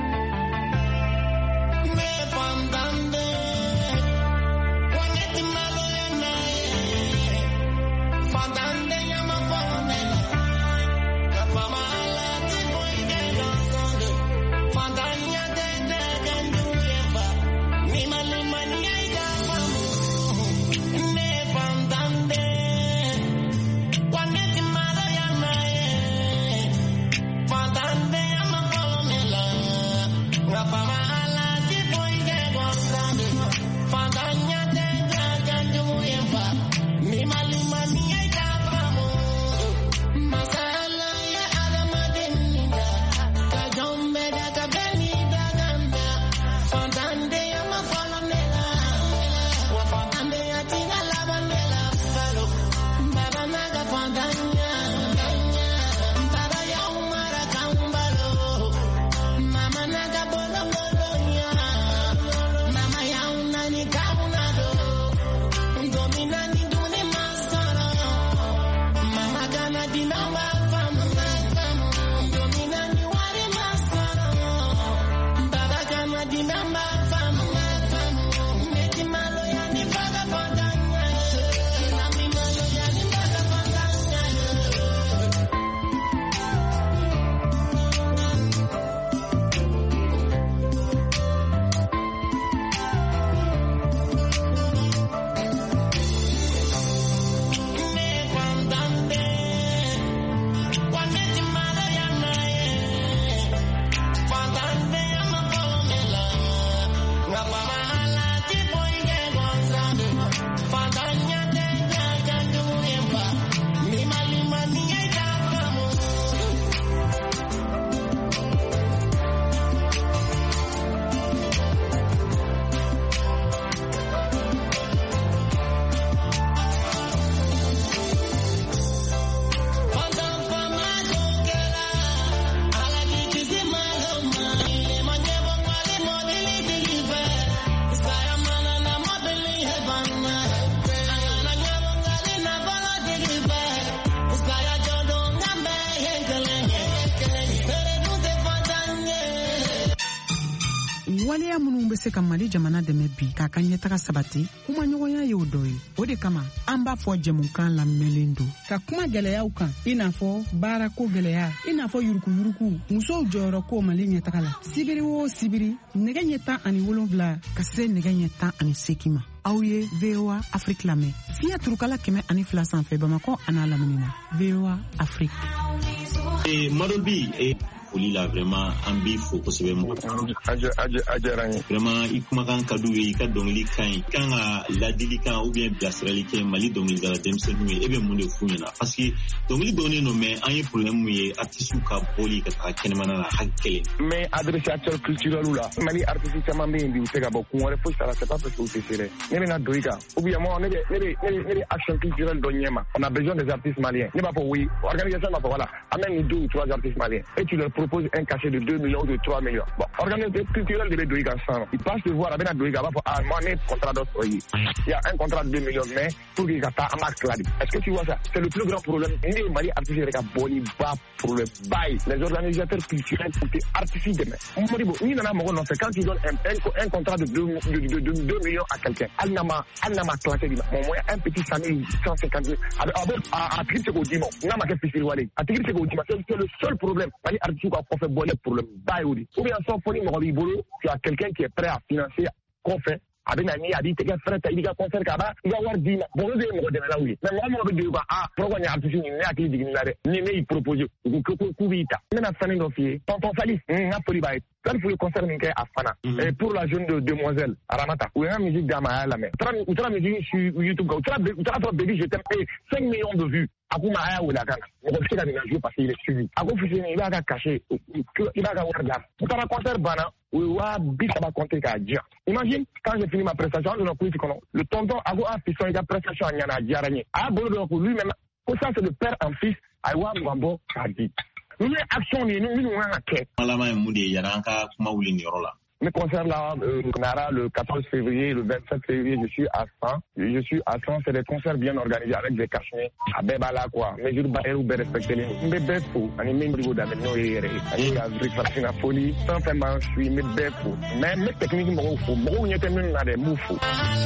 waleya minnu bɛ se ka Mali jamana dɛmɛ bi k'a ka ɲɛtaga sabati kuma ɲɔgɔnya ye o dɔ ye. O de kama an b'a fɔ jɛmukan lamɛnlen don ka kuma gɛlɛyaw kan i n'a fɔ baarako gɛlɛya i n'a fɔ yurukuyuruku musow jɔyɔrɔ ko Mali ɲɛtaga la sibiri o sibiri nɛgɛ ɲɛ tan ani wolonwula ka se nɛgɛ ɲɛ tan ani seegin ma. Aw ye V O A Afrique lamɛn fiɲɛ turukala kɛmɛ ani fila sanfɛ Bamakɔ an'a lamini na V O A Afrique. Eh, Madɔl bi eh, foli la vraiment an b'i fo kosɛbɛ a diyara n ye vraiment i kumakan ka d'u ye i ka dɔnkili ka ɲi i kan ka ladilikan ou bien bilasirali kɛ Mali dɔnkilidala denmisɛnninw ye e bɛ mun de f'u ɲɛna parce que dɔnkili dɔnnen don mais an ye problème min ye artistes ka bɔli ka taga kɛnɛmana la hakɛ kelen mais adressé acteurs culturels la Mali artistes caman bɛ yen bi u tɛ ka bɔ kun wɛrɛ foyi t'a la c'est pas parce que u tɛ se dɛ ne bɛna don i kan ou bien moi ne bɛ ne bɛ ne bɛ action culturelle dɔ ɲɛma on a besoin des artistes maliens ne b'a fɔ oui organisation b'a fɔ voilà amène nous deux ou trois artistes maliens et tu leur propose un cachet de deux millions ou de trois millions. Bon, organisation culturelle de Doïga sans. Il passe de voir avec Doïga, va pour ah, moi, contrat d'autre. Il y a un contrat de deux millions, mais pour qu'il y ait un max là. Est-ce que tu vois ça? C'est le plus grand problème. Ni le Mali artistique avec un bolivar pour le bail. Les organisateurs culturels sont artistiques demain. Ni dans la Moron, c'est quand ils donnent un, un, un contrat de deux millions à quelqu'un. Elle n'a pas classé, mon moyen, un petit cent mille, cent cinquante mille. À Tigre, c'est au dimanche. N'a pas fait piscine. À Tigre, c'est au dimanche. C'est le seul problème. Mali artistique a fait boire pour le bail. Ou bien, sans folie, tu as quelqu'un qui est prêt à financer qu'on fait. Avec Nani, a dit, t'es qu'un frère, t'as dit qu'un concert, il va avoir dix. Bon, nous, on va de là, oui. Mais moi, on va dire, ah, pourquoi il y a un petit signe, il y a un petit signe, il propose, il y a un famille d'offier, tonton Salis, il y a un petit bail. Quand il faut le concert, il y a un Fana. Et pour la jeune demoiselle, Aramata, où il y a une musique d'Amaya, la mer. Ou tu as une musique sur YouTube, ou tu as un baby, je t'aime, cinq millions de vues. Akuma aya ou la gana. On va faire la jouer parce qu'il est suivi. Ako fusini, il va cacher, il va avoir garde. Pour un concert bana, ou wa bit ça va compter qu'à dire. Imagine, quand j'ai fini ma prestation, je n'ai plus le tonton Ago a fait son prestation à Nyana Diarani. Ah, bon, lui-même, pour ça, c'est le père en fils, Awa Mwambo Kadi. Nous, action, nous, nous, nous, on a quête. Malama Moudi, Yaranka, Kumaouli Nirola. Mes concerts là, euh, Nara, le quatorze février, le vingt-sept février, je suis à cent. Je suis à cent, c'est des concerts bien organisés avec des cachemires. À Bebala, quoi. Mais je dois respecter les. Mais Befou, on est même au d'Amen Noé, on est avec Farsina Folie, sans faire mal, je suis, mais Befou. Mais mes techniques, mon fou, mon yété même dans des moufous.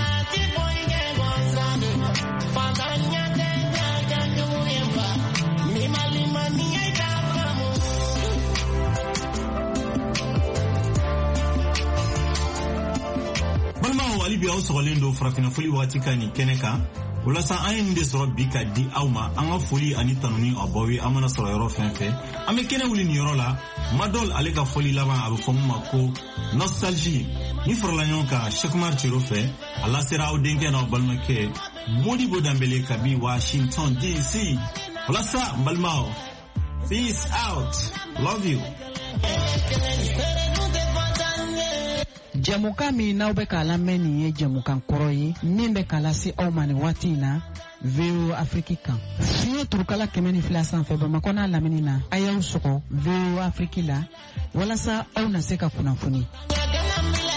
Balma wali bi aw sɔgɔlen do farafina foli waati ka ni kɛnɛ kan walasa an ye nin de sɔrɔ bi ka di aw ma an ka foli ani tanuni a baw ye an mana sɔrɔ yɔrɔ fɛn fɛn an bɛ kɛnɛ wuli nin yɔrɔ la Madol ale ka foli laban a bɛ fɔ mun ma ko nostalgie ni farala ɲɔgɔn kan Cheikh Tiro fɛ a lasera aw denkɛ n'aw balimakɛ Modibo Dembele kabi Washington D C walasa n balimaw peace out love you. Jamuka min n'aw bɛ k'a lamɛn nin ye jamukan kɔrɔ ye min bɛ k'a lase aw ma nin waati in na V O Afrique kan. Fiɲɛ turukala kɛmɛ ni fila sanfɛ Bamakɔ n'a lamini na a y'aw sɔgɔ V O Afrique la walasa aw na se ka kunnafoni.